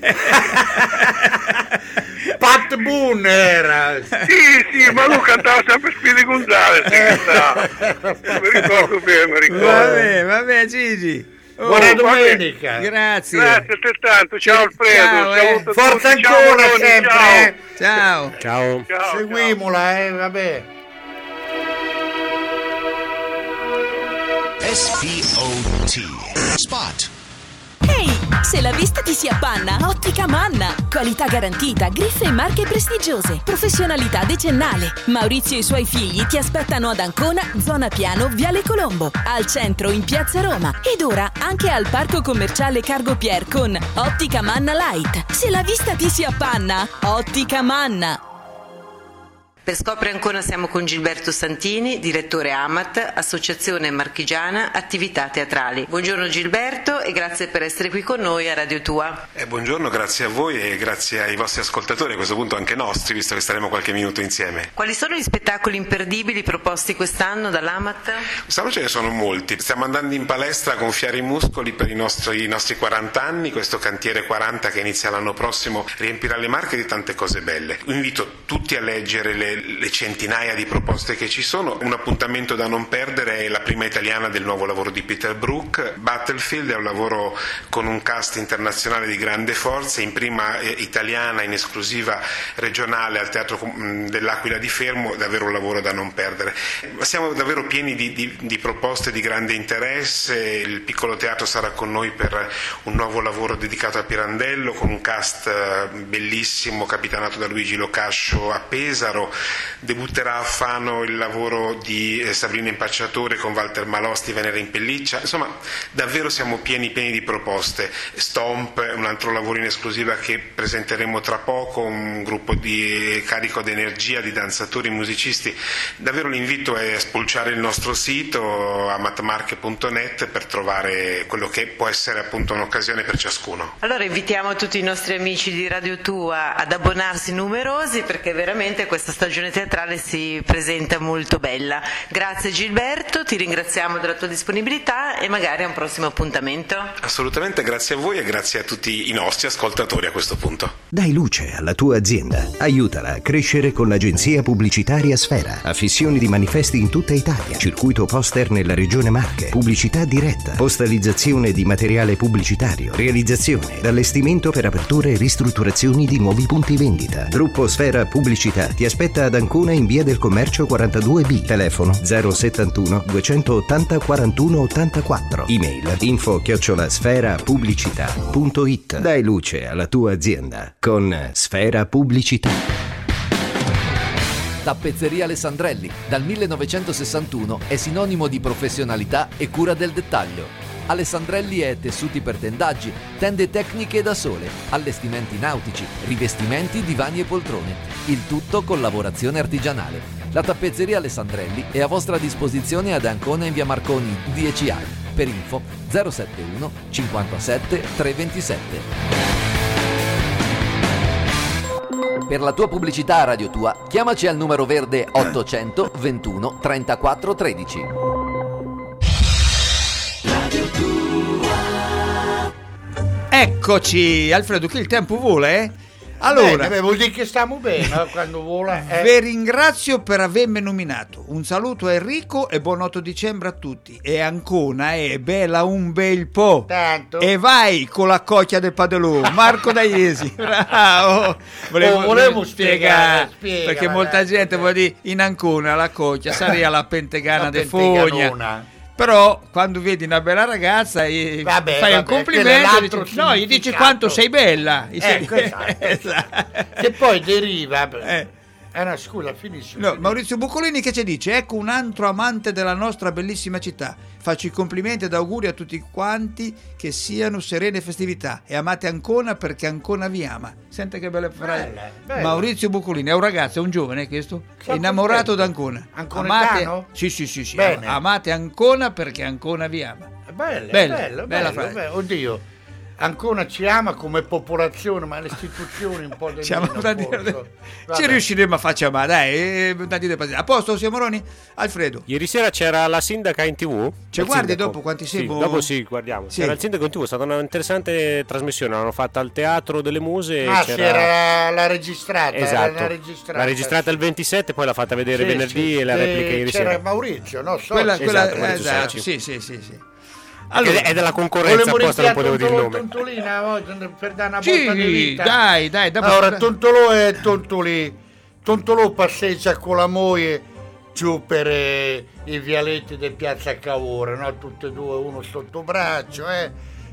Pat Boone era. Sì, sì, ma lui cantava sempre Speedy Gonzales. si cantava. Mi ricordo bene, mi ricordo. Vabbè, vabbè, Gigi. Oh, Buona va bene. domenica. grazie. Grazie altrettanto, ciao Alfredo. Ciao, eh. saluto a Forza tutti, ciao, ancora Moroni, sempre. ciao. eh. Ciao. Ciao. Ciao, Seguimola, eh, vabbè. S P O T. Spot. Hey, Se la vista ti si appanna, Ottica Manna. Qualità garantita, griffe e marche prestigiose. Professionalità decennale. Maurizio e i suoi figli ti aspettano ad Ancona, zona Piano, Viale Colombo. Al centro in Piazza Roma. Ed ora anche al Parco Commerciale Cargo Pier con Ottica Manna Light. Se la vista ti si appanna, Ottica Manna. Per Scopri Ancona siamo con Gilberto Santini, direttore A M A T, Associazione Marchigiana Attività Teatrali. Buongiorno Gilberto e grazie per essere qui con noi a Radio Tua. Eh, buongiorno, grazie a voi e grazie ai vostri ascoltatori, a questo punto anche nostri, visto che staremo qualche minuto insieme. Quali sono gli spettacoli imperdibili proposti quest'anno dall'A M A T? Quest'anno ce ne sono molti. Stiamo andando in palestra a gonfiare i muscoli per i nostri, i nostri quaranta anni. Questo cantiere quaranta che inizia l'anno prossimo riempirà le Marche di tante cose belle. Invito tutti a leggere le le centinaia di proposte che ci sono. Un appuntamento da non perdere è la prima italiana del nuovo lavoro di Peter Brook. Battlefield è un lavoro con un cast internazionale di grande forza, in prima eh, italiana, in esclusiva regionale al Teatro dell'Aquila di Fermo, davvero un lavoro da non perdere. Siamo davvero pieni di, di, di proposte di grande interesse. Il Piccolo Teatro sarà con noi per un nuovo lavoro dedicato a Pirandello, con un cast bellissimo capitanato da Luigi Locascio a Pesaro. Debutterà a Fano il lavoro di Sabrina Impacciatore con Walter Malosti, Venere in pelliccia. Insomma, davvero siamo pieni pieni di proposte. Stomp è un altro lavoro in esclusiva che presenteremo tra poco, un gruppo di carico d'energia di danzatori e musicisti. Davvero l'invito è spulciare il nostro sito amatmarche punto net per trovare quello che può essere appunto un'occasione per ciascuno. Allora invitiamo tutti i nostri amici di Radio Tua ad abbonarsi numerosi, perché veramente questa stagione teatrale si presenta molto bella. Grazie Gilberto, ti ringraziamo della tua disponibilità e magari a un prossimo appuntamento. Assolutamente, grazie a voi e grazie a tutti i nostri ascoltatori a questo punto. Dai luce alla tua azienda. Aiutala a crescere con l'agenzia pubblicitaria Sfera. Affissioni di manifesti in tutta Italia. Circuito poster nella regione Marche. Pubblicità diretta. Postalizzazione di materiale pubblicitario. Realizzazione ed allestimento per aperture e ristrutturazioni di nuovi punti vendita. Gruppo Sfera Pubblicità ti aspetta ad Ancona in via del Commercio quarantadue B. Telefono zero settantuno duecentottanta quarantuno ottantaquattro. Email info chiocciola sfera pubblicità punto it. Dai luce alla tua azienda con Sfera Pubblicità. Tappezzeria Alessandrelli, dal millenovecentosessantuno è sinonimo di professionalità e cura del dettaglio. Alessandrelli è tessuti per tendaggi, tende tecniche da sole, allestimenti nautici, rivestimenti, divani e poltrone. Il tutto con lavorazione artigianale. La tappezzeria Alessandrelli è a vostra disposizione ad Ancona in via Marconi dieci A. Per info zero settantuno cinquantasette trecentoventisette. Per la tua pubblicità a Radio Tua, chiamaci al numero verde ottocento ventuno trentaquattro tredici. Eccoci, Alfredo, che il tempo vola, eh? Allora, bene, vuol dire che stiamo bene quando vola. Eh. Vi ringrazio per avermi nominato. Un saluto a Enrico e buon otto dicembre a tutti. E Ancona è bella un bel po'. Tanto. E vai con la cocchia del Padelò, Marco Daiesi. Bravo. Volevo, oh, volevo spiegare, spiegare perché molta dai, gente vuol dire in Ancona la cocchia sarebbe la pentegana la de fogna. Però quando vedi una bella ragazza e vabbè, fai vabbè, un complimento, dici, no, gli dici quanto sei bella. Ecco, esatto. Esatto. Che poi deriva. Eh. Eh no, scusa, finisci. No, Maurizio Buccolini che ci dice? Ecco un altro amante della nostra bellissima città. Faccio i complimenti ed auguri a tutti quanti che siano serene festività e amate Ancona perché Ancona vi ama. Senta che bella frase. Maurizio Buccolini è un ragazzo, è un giovane questo, è innamorato d'Ancona. Anconetano? Sì, sì, sì, sì. Bene. Amate Ancona perché Ancona vi ama. Bello, bello, bello, bella bello, frase. bello. Oddio. Ancona ci ama come popolazione, ma le istituzioni un po' del ci, meno, ci riusciremo a farci amare, dai. A posto, Siamoroni? Alfredo. Ieri sera c'era la sindaca in tv. Cioè, guardi sindaco. Dopo quanti siamo? Sì, dopo sì, guardiamo. Sì. C'era il sindaco in tv, è stata una interessante trasmissione. L'hanno fatta al Teatro delle Muse. Ah, c'era... c'era la registrata. Esatto. La registrata, la registrata sì. il ventisette, poi l'ha fatta vedere sì, venerdì sì. e la replica e ieri c'era sera. Maurizio, no? So, quella, quella, esatto, eh, esatto. Sì, sì, sì, sì. Allora, è della concorrenza apposta, non potevo dire il nome. Tontolina per dare una sì, botta di vita. Dai, dai, dai. Allora, Tontolò è Tontolì. Tontolò passeggia con la moglie giù per eh, i vialetti di Piazza Cavour, no? Tutte e due, uno sotto braccio, eh.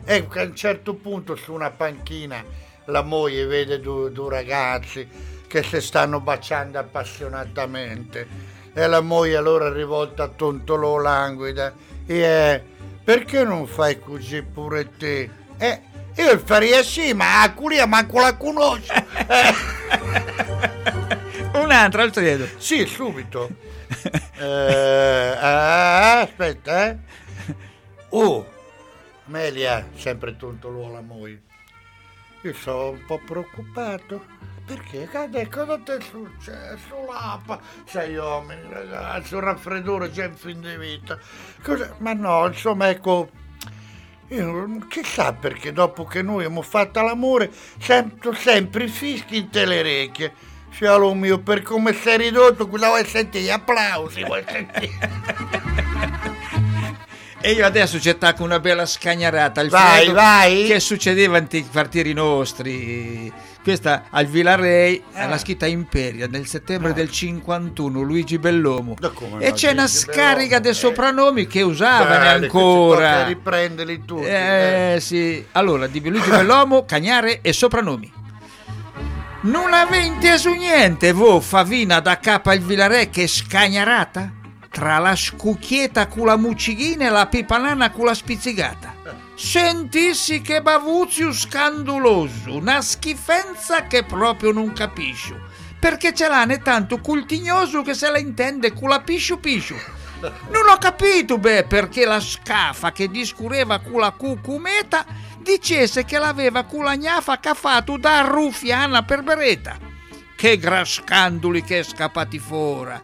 E a un certo punto su una panchina la moglie vede due, due ragazzi che si stanno baciando appassionatamente e la moglie allora rivolta a Tontolò languida e eh, perché non fai così pure te? Eh, io farei sì, ma a Curia manco la conosco. Eh. Un'altra, Alfredo. Sì, subito. eh, ah, aspetta, eh. Oh, Amelia, sempre Tontolò la moglie. Io sono un po' preoccupato. Perché? Cosa ti è successo? L'apa? Sei uomini, ragazzi, un raffreddore già in fin di vita. Cosa? Ma no, insomma, ecco, io, chissà perché dopo che noi abbiamo fatto l'amore sento sempre i fischi in te le orecchie. Fiolo mio, per come sei ridotto, cosa vuoi sentire? Gli applausi vuoi sentire? E io adesso ci attacco una bella scagnarata al vai, vai. Che succedeva nei quartieri nostri. Questa al Vilarei eh. alla scritta Imperia nel settembre eh. del cinquantuno, Luigi Bellomo. E no, c'è una scarica dei soprannomi che usavano ancora. Riprenderli tutti. Eh, eh sì. Allora, di Luigi Bellomo, Cagnare e soprannomi. Non avete su niente, vo favina da capa al Vilarei che scagnarata? Tra la scucchietta con la muccighina e la pipanana con la spizzigata. Sentissi che bavuzio scandaloso, una schifenza che proprio non capisco, perché ce l'ha ne tanto cultignoso che se la intende con la pisciu pisciu. Non ho capito, beh, perché la scafa che discurreva con la cucumeta dicesse che l'aveva con la gnafa caffato da ruffiana per bereta. Che grascandoli che è scappati fora.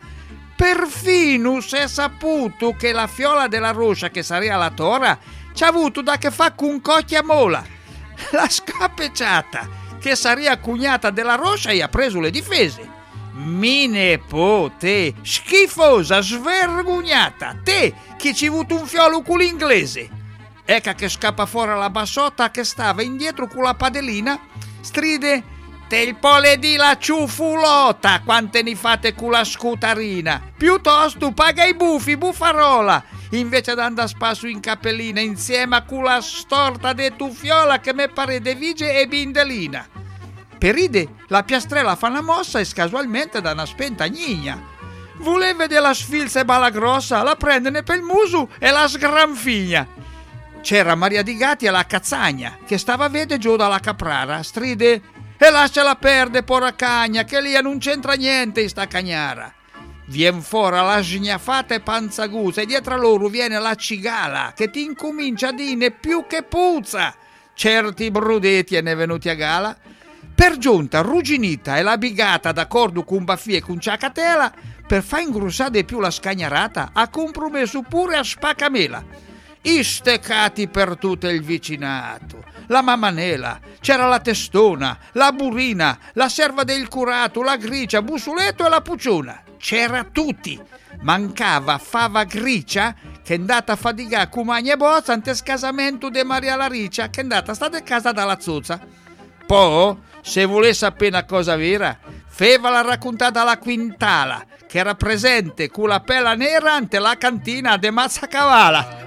Perfino si è saputo che la fiola della roscia che sarebbe la tora c'ha avuto da che fa con cocchia mola. La scappecciata che sarebbe cugnata della roscia e ha preso le difese. Mi nepote, schifosa, svergognata, te che ci avuto un fiolo con l'inglese. Ecca che scappa fuori la bassotta che stava indietro con la padellina, stride: te il pole di la ciuffulota, quante ne fate con la scutarina? Piuttosto paga i buffi, buffarola, invece d'andare a spasso in cappellina insieme a con la storta de tuffiola che me pare de vige e bindelina. Per ride, la piastrella fa una mossa e casualmente da una spenta gnigna. Vuole vedere la sfilza e balla grossa, la prendene per il muso e la sgranfigna. C'era Maria di Gatti alla cazzagna, che stava a vedere giù dalla caprara, stride: e lasciala perde, porra cagna, che lì non c'entra niente in sta cagnara. Vien fuori la sgnafata e panzagusa e dietro a loro viene la cigala, che ti incomincia a dire più che puzza. Certi brudetti ne venuti a gala. Per giunta, rugginita e la bigata d'accordo con Baffie e con Ciacatela, per far ingrossare più la scagnarata, ha compromesso pure a spaccamela. Istecati per tutto il vicinato. La mammanela, c'era la testona, la burina, la serva del curato, la gricia, Bussoletto e la pucciona. C'era tutti. Mancava Fava Gricia, che è andata a faticare con Magna e Bozza ante scasamento di Maria la Riccia, che è andata a stare a casa dalla zozza. Poi, se volesse appena cosa vera, fevala raccontata alla Quintala, che era presente con la pela nera ante la cantina de Mazzacavala.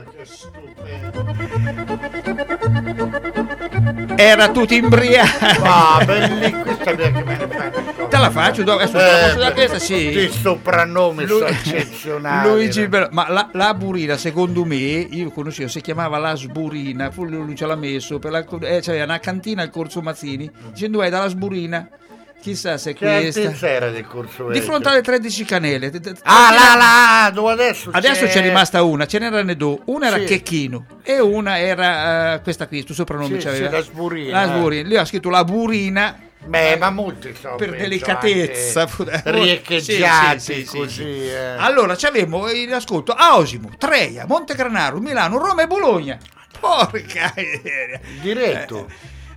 Era tutto imbriaco. Ah, bellissimo, questa che me ne fai. Te la faccio? Adesso eh, da questa, sì. Tutti i soprannomi sono eccezionali. Luigi Bello, ma la, la burina, secondo me, io conoscevo, si chiamava la sburina, poi lui ce l'ha messo, per la, eh, c'era una cantina al Corso Mazzini, dicendo è dalla sburina. Chissà se che questa era del corso di fronte alle tredici canele. Ah là là, dove adesso c'è... adesso c'è rimasta una, ce n'erano due, una era sì. Checchino e una era uh, questa qui, tu soprannome sì, c'aveva sì, la sburina. La sburina, lui ha scritto la burina. Beh, eh, ma molti so, per delicatezza riecheggiati sì, sì, sì, così. Sì, sì. Eh. Allora c'avevo in ascolto a Osimo, Treia, Montegranaro, Milano, Roma e Bologna. Porca diretto. Eh.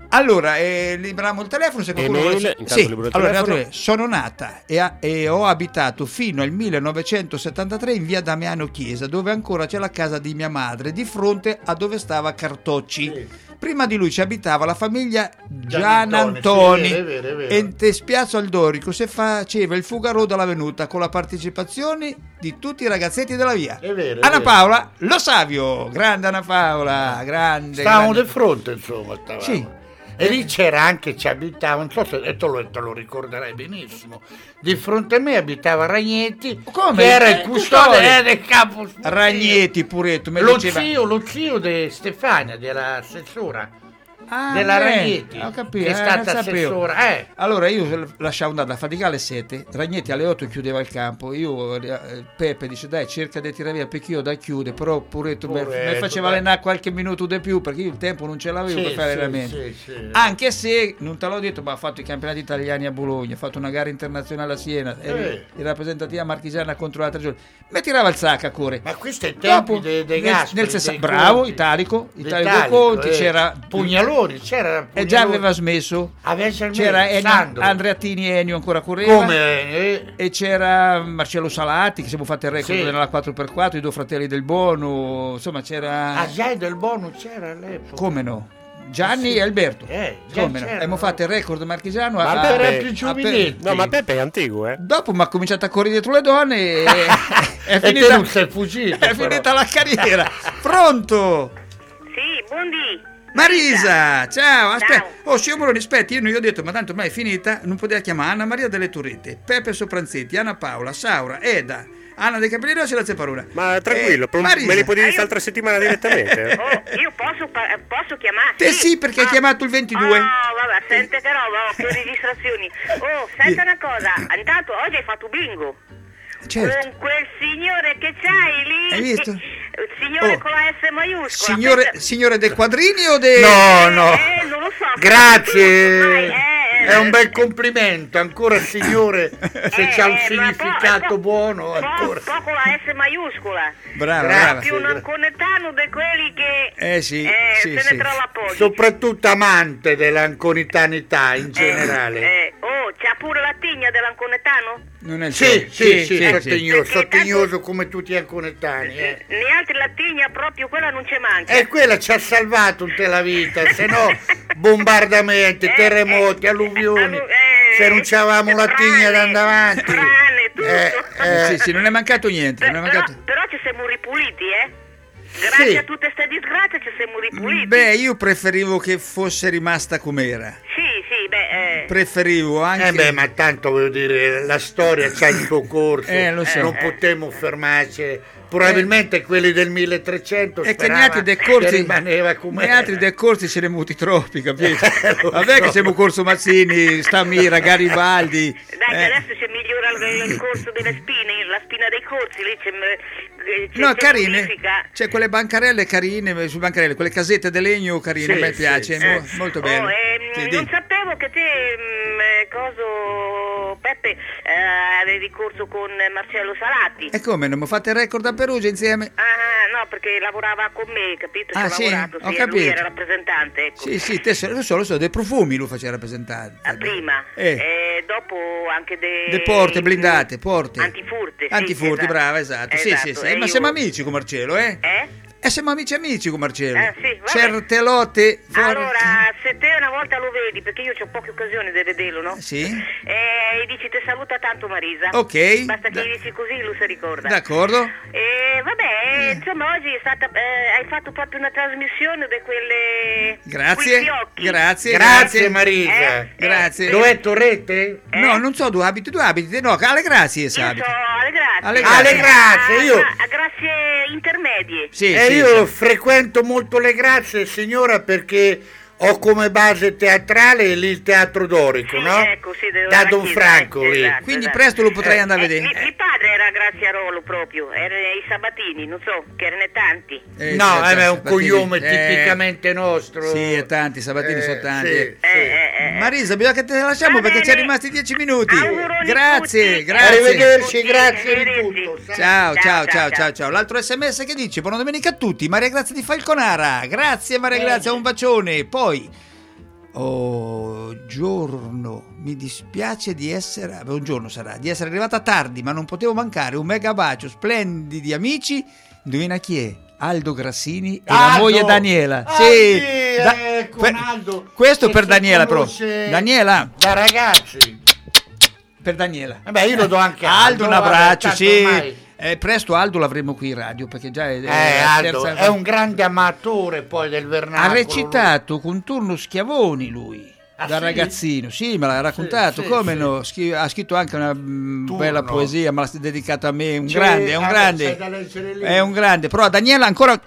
Allora, eh, liberiamo il telefono se qualcuno Email, vuole... intanto Sì, libero il allora, telefono. intanto, sono nata e, ha- e ho abitato fino al millenovecentosettantatré in via Damiano Chiesa, dove ancora c'è la casa di mia madre, di fronte a dove stava Cartocci. Prima di lui ci abitava la famiglia Gianantoni, sì, è vero, è vero. e in Spiazzo al Dorico si faceva il Fugaro dalla venuta con la partecipazione di tutti i ragazzetti della via. È vero, è Anna vero. Paola Lo Savio, grande Anna Paola, grande. Stavamo grande. di fronte, insomma. Stavamo. Sì. E lì c'era anche, ci abitava, non so se e te lo, te lo ricorderai benissimo, di fronte a me abitava Ragnetti, Come? che era Eh, il custode custode. eh, del capo. Ragnetti puretto, me Lo diceva... zio, lo zio di Stefania, dell'assessora. Ah, della beh, Ragnetti, ho capito, che è eh, stata non sapevo. assessora. Eh. Allora io lasciavo andare la fatica alle sette, Ragnetti alle otto chiudeva il campo, io eh, Peppe dice dai cerca di tirare via perché io da chiude, però puretto mi Puretto, faceva dai. allenare qualche minuto di più perché io il tempo non ce l'avevo Sì, per fare sì, allenamenti. sì, sì. Anche se non te l'ho detto, ma ha fatto i campionati italiani a Bologna, ha fatto una gara internazionale a Siena, Eh. eh. in rappresentativa marchigiana contro l'altra giorni. Mi tirava il sacco a cuore. Ma questo è il tempo Dopo, dei de nel- Gasperi, nel dei sessa- bravo, Conti. italico, italico, Italico, Conti, eh. c'era Pugnaloni, c'era e già aveva smesso. Aveva già C'era smesso, Ennio- Sandro. Andreattini e Ennio ancora correva. Come? Eh? E c'era Marcello Salati che siamo fatti il record Sì. nella quattro per quattro, i due fratelli del Bono, insomma c'era... Ah, già del Bono c'era all'epoca. Come no? Gianni Sì. e Alberto. Eh, già Come no? c'era. Abbiamo fatto il record marchigiano. Ma a- Peppe a- era più a- giovinetti. No, ma Peppe è antico, eh. Dopo mi ha cominciato a correre dietro le donne e è E te finita, non sei fuggito, è però. finita la carriera. Pronto? Sì, buondì. Marisa, ciao, aspetta. Ciao. Oh, signor Moroni, aspetti, io non gli ho detto, ma tanto ormai è finita, non poteva chiamare Anna Maria delle Turrette, Peppe Sopranzetti, Anna Paola, Saura, Eda, Anna dei Capelli Rossi e la Zeparuna. Ma tranquillo, Eh, pro- Marisa. me li puoi dire l'altra settimana direttamente. Oh, io posso, pa- posso chiamare? Te sì, perché hai chiamato il ventidue. Oh, vabbè, sente che roba, ho più registrazioni. Oh, senta una cosa, intanto oggi hai fatto bingo. Certo. Con quel signore che c'hai lì. Hai visto? Il signore Oh. con la S maiuscola. Signore, Aspetta. signore dei quadrini o dei... No, no. Eh, non lo so. Grazie. Ormai, eh, È un bel complimento, ancora il signore, se Eh, c'ha un eh, ma significato po- buono, po- ancora. po' con la S maiuscola. Brava, Grazie. brava. Più un anconetano di quelli che Eh sì, eh, sì, se sì. ne trova pochi. Soprattutto amante dell'anconitanità in generale. Eh, oh, c'ha pure la tigna dell'anconetano? Non è il Sì, suo. sì, sì, sì, sottignoso, sì. sottignoso come tutti gli anconetani. Eh. Neanche la tigna proprio, quella non ci manca. E quella ci ha salvato tutta la vita, se no bombardamenti, Eh, terremoti, eh, alluvioni, allu- eh, se non c'avevamo la tigna da andare avanti. Frane, tutto. Eh, eh, Sì, sì, non è mancato niente. Beh, Non è però, mancato... però ci siamo ripuliti, eh? Grazie Sì. a tutte queste disgrazie ci siamo ripuliti. Beh, io preferivo che fosse rimasta com'era. Sì, sì, beh... Eh. Preferivo anche... Eh beh, ma tanto voglio dire, la storia c'ha il suo corso, Eh, lo so. non potremmo fermarci. Probabilmente quelli del milletrecento E che sperava gli altri decorsi, che rimaneva come gli altri decorsi ce ne muti troppi, capito? Eh, lo Vabbè so. che siamo Corso Mazzini, Stamira, Garibaldi. Dai, che eh. adesso si migliora il, il corso delle spine, la spina dei corsi, lì c'è... c'è No, c'è carine. bonifica. C'è quelle bancarelle carine, su bancarelle, quelle casette di legno carine, Sì, a me sì, piace, sì. mo- molto bello. Oh, ehm, Sì, non di- sapevo che te, mm, eh, coso, Peppe, eh, avevi corso con Marcello Salati. E come, non mi fate il record a Perugia insieme? Ah, no, perché lavorava con me, capito? Ci Ah, ha sì? lavorato, Ho sì, capito. lui era rappresentante, ecco. Sì, sì, te so- lo so, lo so, dei profumi lo faceva rappresentante. Ah, prima, Eh. e dopo anche dei... Le porte blindate, porte. Antifurti, sì, Antifurti, esatto. brava, esatto. Sì, sì, Esatto, sì. e Ma io- siamo amici con Marcello, eh? Eh? E siamo amici amici con Marcello. Eh, sì, vabbè. Certe lotte... for- Allora, se te una volta lo vedi, perché io ho poche occasioni di vederlo, no? Sì? E dici te saluta tanto Marisa. Ok. Basta che Da- gli dici così, lui si ricorda. D'accordo. E vabbè, insomma, oggi è stata, eh, hai fatto proprio una trasmissione di quelle... Grazie, quei fiocchi. grazie, Grazie Marisa. Eh? Grazie. Dov'è Torrette? No, non so, due abiti, due abiti. No, alle grazie, Io si so, abita. alle grazie. Alle grazie. Alle grazie, A- io- A, a grazie intermedie. Sì, E sì, io sì. frequento molto le grazie, signora, perché ho come base teatrale lì il Teatro Dorico, Sì, no? ecco, sì, dove Da la Don chiesa, Franco eh, lì. esatto, Quindi esatto. presto lo potrai andare a Eh, vedere. mi, mi padre era Graziarolo proprio, era i Sabatini, non so, che erano tanti. Eh, No, sì, eh, beh, è un Sabatini. cognome Eh, tipicamente nostro. Sì, è tanti, Sabatini Eh, sono tanti. sì, Eh, sì. eh, eh. Marisa, bisogna che te la lasciamo Va perché bene. ci è rimasti dieci minuti. Auguroni Grazie, tutti. grazie. Arrivederci, grazie di Arrivederci. tutto. Ciao, ciao, ciao, ciao, ciao. L'altro sms che dice: buona domenica a tutti. Maria Grazia di Falconara. Grazie, Maria Grazia, un bacione. Poi Oh, giorno, mi dispiace di essere, un giorno sarà, di essere arrivata tardi, ma non potevo mancare. Un mega bacio, splendidi amici. Indovina chi è? Aldo Grassini e Aldo! la moglie Daniela. Ah, sì, sì, Da- eh, con que- Aldo, questo che per si Daniela, però. conosce Daniela, da ragazzi. per Daniela. Vabbè, io lo do anche a Aldo, Aldo. un abbraccio, vabbè, tanto sì. ormai- Eh, presto Aldo l'avremo qui in radio perché già è, Eh, è la Aldo terza- è un grande amatore poi del vernacolo. ha recitato con Turno Schiavoni lui. Ah, Da sì? ragazzino, sì, me l'ha raccontato, sì, come sì. no? Schi- ha scritto anche una mm, Turno. bella poesia, ma l'ha dedicata a me, un Sì, grande, è un vabbè, grande, c'è da leggere lì. è un grande, però a Daniela ancora,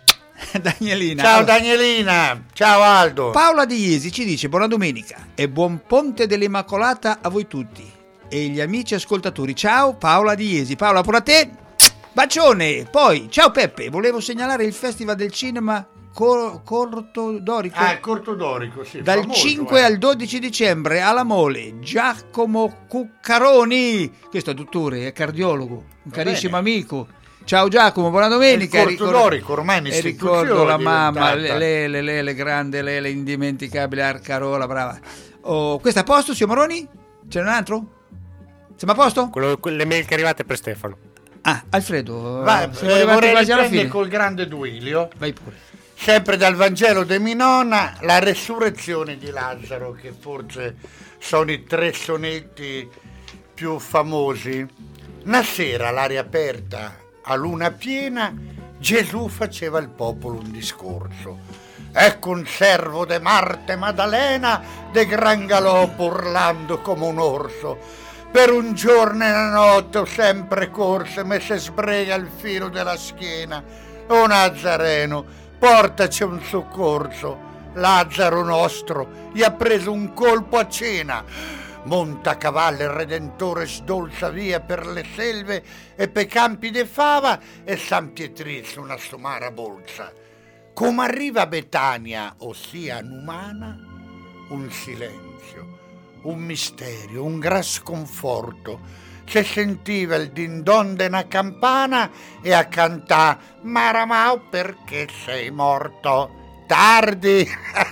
Danielina. Ciao Allora, Danielina, ciao Aldo. Paola Di Iesi ci dice buona domenica e buon ponte dell'Immacolata a voi tutti e gli amici ascoltatori. Ciao Paola Di Iesi. Paola, pure a te, bacione. Poi, ciao Peppe, volevo segnalare il Festival del Cinema Cor- Corto Dorico. Ah, il Corto Dorico, sì. Dal famoso, cinque eh. al dodici dicembre alla Mole, Giacomo Cuccaroni, questo è dottore, è cardiologo, un Va carissimo bene. amico. Ciao Giacomo, buona domenica. Il Corto Dorico ormai è e un'istituzione ricordo la mamma, diventata. le, le, le, le grande, le, le indimenticabili Arcarola, brava. Oh, questo è a posto, signor Moroni? C'è un altro? Siamo a posto? Quello, le mail che arrivate per Stefano. Ah, Alfredo, Va, siamo eh, arrivati vorrei quasi alla riprendere fine. col grande Duilio. Vai pure. Sempre dal Vangelo di Minonna, la resurrezione di Lazzaro, che forse sono i tre sonetti più famosi. Una sera, all'aria aperta, a luna piena, Gesù faceva al popolo un discorso. Ecco un servo de Marte Maddalena, de gran galoppo urlando come un orso. Per un giorno e una notte ho sempre corso, me se sbrega il filo della schiena. O Nazareno, portaci un soccorso. Lazzaro nostro gli ha preso un colpo a cena. Monta a cavallo il Redentore, sdolza via per le selve e pe campi de fava e San Pietrizio una somara bolsa. Come arriva a Betania, ossia Numana, un silenzio, un misterio, un gran sconforto. Si sentiva il dindon de una campana e a cantà Maramau perché sei morto. Tardi!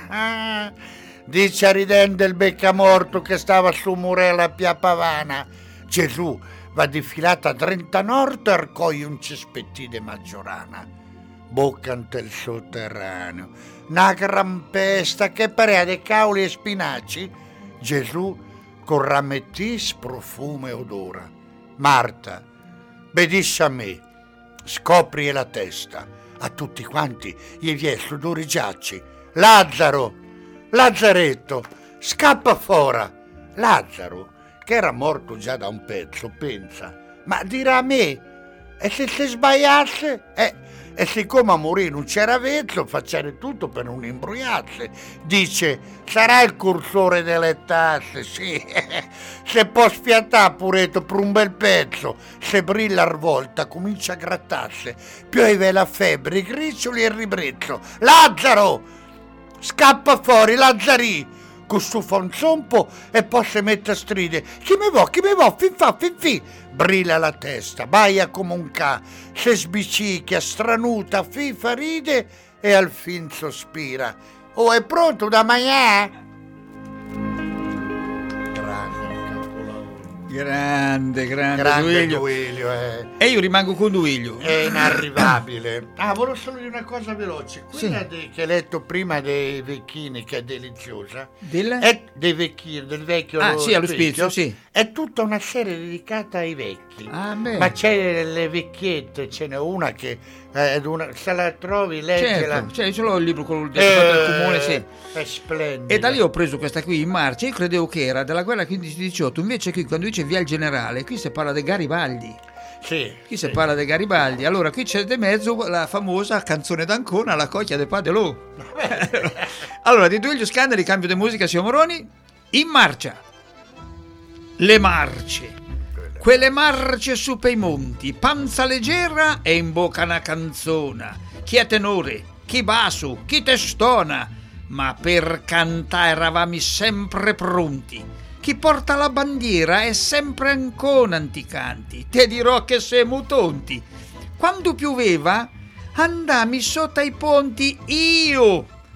Dice ridendo il beccamorto che stava su Murela a Pia Pavana. Gesù va difilata a Trentanord e raccoglie un cespettì de Maggiorana. Boccante il sotterraneo, una gran pesta che parea de cauli e spinaci. Gesù con rammettì sprofume odora. Marta, bedisce a me, scopri la testa. A tutti quanti gli vie sudori giaci. Lazzaro! Lazzaretto, scappa fora. Lazzaro, che era morto già da un pezzo, pensa, ma dirà a me, e se si sbagliasse? Eh, e siccome a morire non c'era vezzo, facciare tutto per non imbrogliarsi. Dice, sarà il cursore delle tasse, sì, se può sfiatare puretto per un bel pezzo, se brilla a volta comincia a grattarsi, piove la febbre, i griccioli e il ribrezzo. Lazzaro! Scappa fuori, Lazzarì, con su fa un zompo e poi si mette a stride. Chi me vo, chi me vo, fin fa, fin fi. Brilla la testa, baia come un ca, se sbicicchia, stranuta, fifa, ride e al fin sospira. Oh, è pronto da mangiare? Grande, grande, Grande Duilio. Duilio, eh. E io rimango con Duilio. È inarrivabile. Ah, volevo solo dire una cosa veloce. Quella Sì. de- che hai letto prima dei vecchini, che è deliziosa, Del? è dei vecchini, del vecchio Ah, sì, allo spizio, sì. È tutta una serie dedicata ai vecchi. Ah, beh. Ma c'è le vecchiette, ce n'è una che eh, è una, se la trovi, leggela. Certo, cioè, io ce l'ho il libro con il del comune, sì. È splendido. E da lì ho preso questa qui in marcia. Io credevo che era della guerra quindici diciotto, invece qui quando dice via il generale, qui si parla di Garibaldi. Sì. Qui si parla di Garibaldi. Allora qui c'è di mezzo la famosa canzone d'Ancona, La cocchia de Padelò. Allora, di Duilio Scandali, cambio di musica, signor Moroni. In marcia. Le marce. Quelle marce su pei monti, panza leggera e in bocca una canzona. Chi è tenore, chi basso, chi testona, ma per cantare eravamo sempre pronti. Chi porta la bandiera è sempre ancora anticanti. Te dirò che siamo tonti. Quando pioveva andammi sotto ai ponti io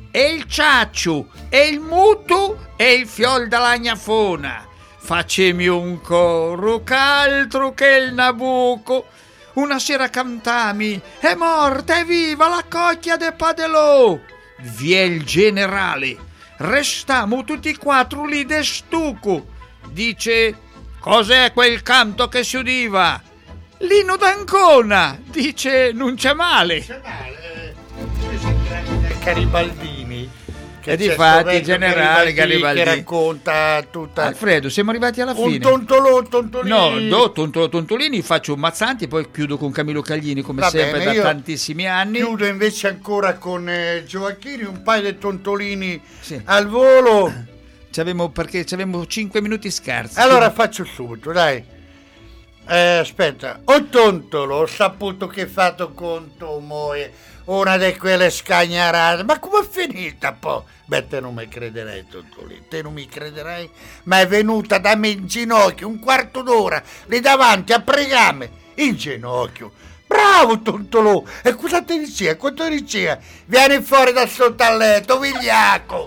e il ciacciu, e il mutu, e il fiol della gnafona. Facemi un coro ch'altro che il Nabucco. Una sera cantami, è morta, è viva la cocchia de Padelò. Vie il generale, restiamo tutti quattro lì de stuco. Dice, cos'è quel canto che si udiva? L'inno d'Ancona. Dice, non c'è male. C'è male. Garibaldini. E difatti il generale Garibaldini che racconta tutta. Alfredo, siamo arrivati alla fine. Un tontolò, tontolini. No, no, tontolò, tontolini, faccio un Mazzanti e poi chiudo con Camillo Caglini come Va sempre bene, da tantissimi anni. Chiudo invece ancora con eh, Gioacchini, un paio di tontolini sì. al volo. C'avevamo, perché c'avevamo cinque minuti scarsi. Allora faccio subito, dai. Eh, aspetta, o tontolo, ho saputo che hai fatto conto, moe, una di quelle scagnarate. Ma come è finita poi? Beh, te non mi crederai, tontolino, te non mi crederai, ma è venuta da me in ginocchio un quarto d'ora lì davanti a pregame, in ginocchio. Bravo tontolò, e cosa ti diceva? Quanto ti diceva? Vieni fuori dal sotto al letto, vigliacco.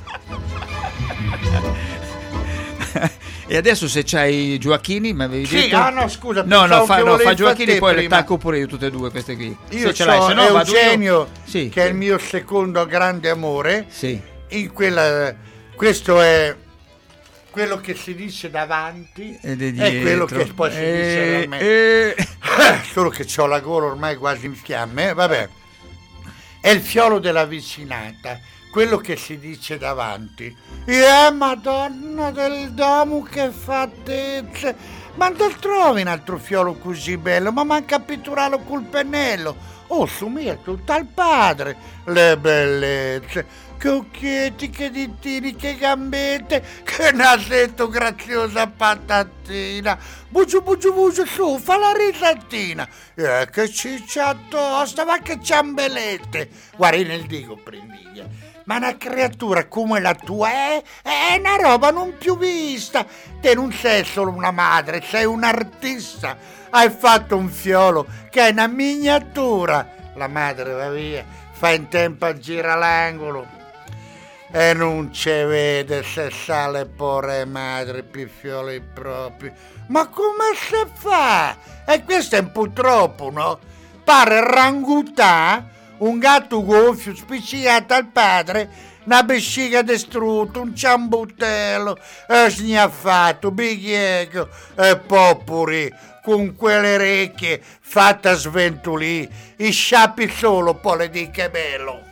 E adesso se c'hai Gioacchini, mi avevi sì, detto? Ah no, scusa, no, no, fa, no, fa Gioacchini, poi prima. le tacco pure io tutte e due queste qui. Io se ce l'hai, se no Eugenio, vado io. Sì, che sì. è il mio secondo grande amore. Sì. In quella, questo è quello che si dice davanti e è quello che poi si e, dice da me. E... Solo che ho la gola ormai quasi in fiamme, vabbè. È il fiolo della vicinata, quello che si dice davanti. Eh, Madonna del Domo, che fattezze! Ma dove trovi un altro fiolo così bello? Ma manca pitturarlo col pennello. Oh, somiglia tutto al padre. Le bellezze. Che occhietti, che ditini, che gambette, che nasetto graziosa patatina. Bugiu, bugiu, bugiu, su, fa la risatina. Eh, che ciccia tosta, ma che ciambelette. Guarda, nel dico, prendiglia. Ma una creatura come la tua è, è una roba non più vista. Te non sei solo una madre, sei un artista. Hai fatto un fiolo che è una miniatura. La madre va via, fa in tempo a girare l'angolo. E non ci vede se sale porre madre più fioli propri. Ma come si fa? E questo è un po' troppo, no? Pare rangutan, un gatto gonfio spicciato al padre, una vescica distrutta, un ciambuttello, e sgnaffato, bighiego e popuri, con quelle orecchie fatte a sventolì, i sciappi solo, poi le dica bello.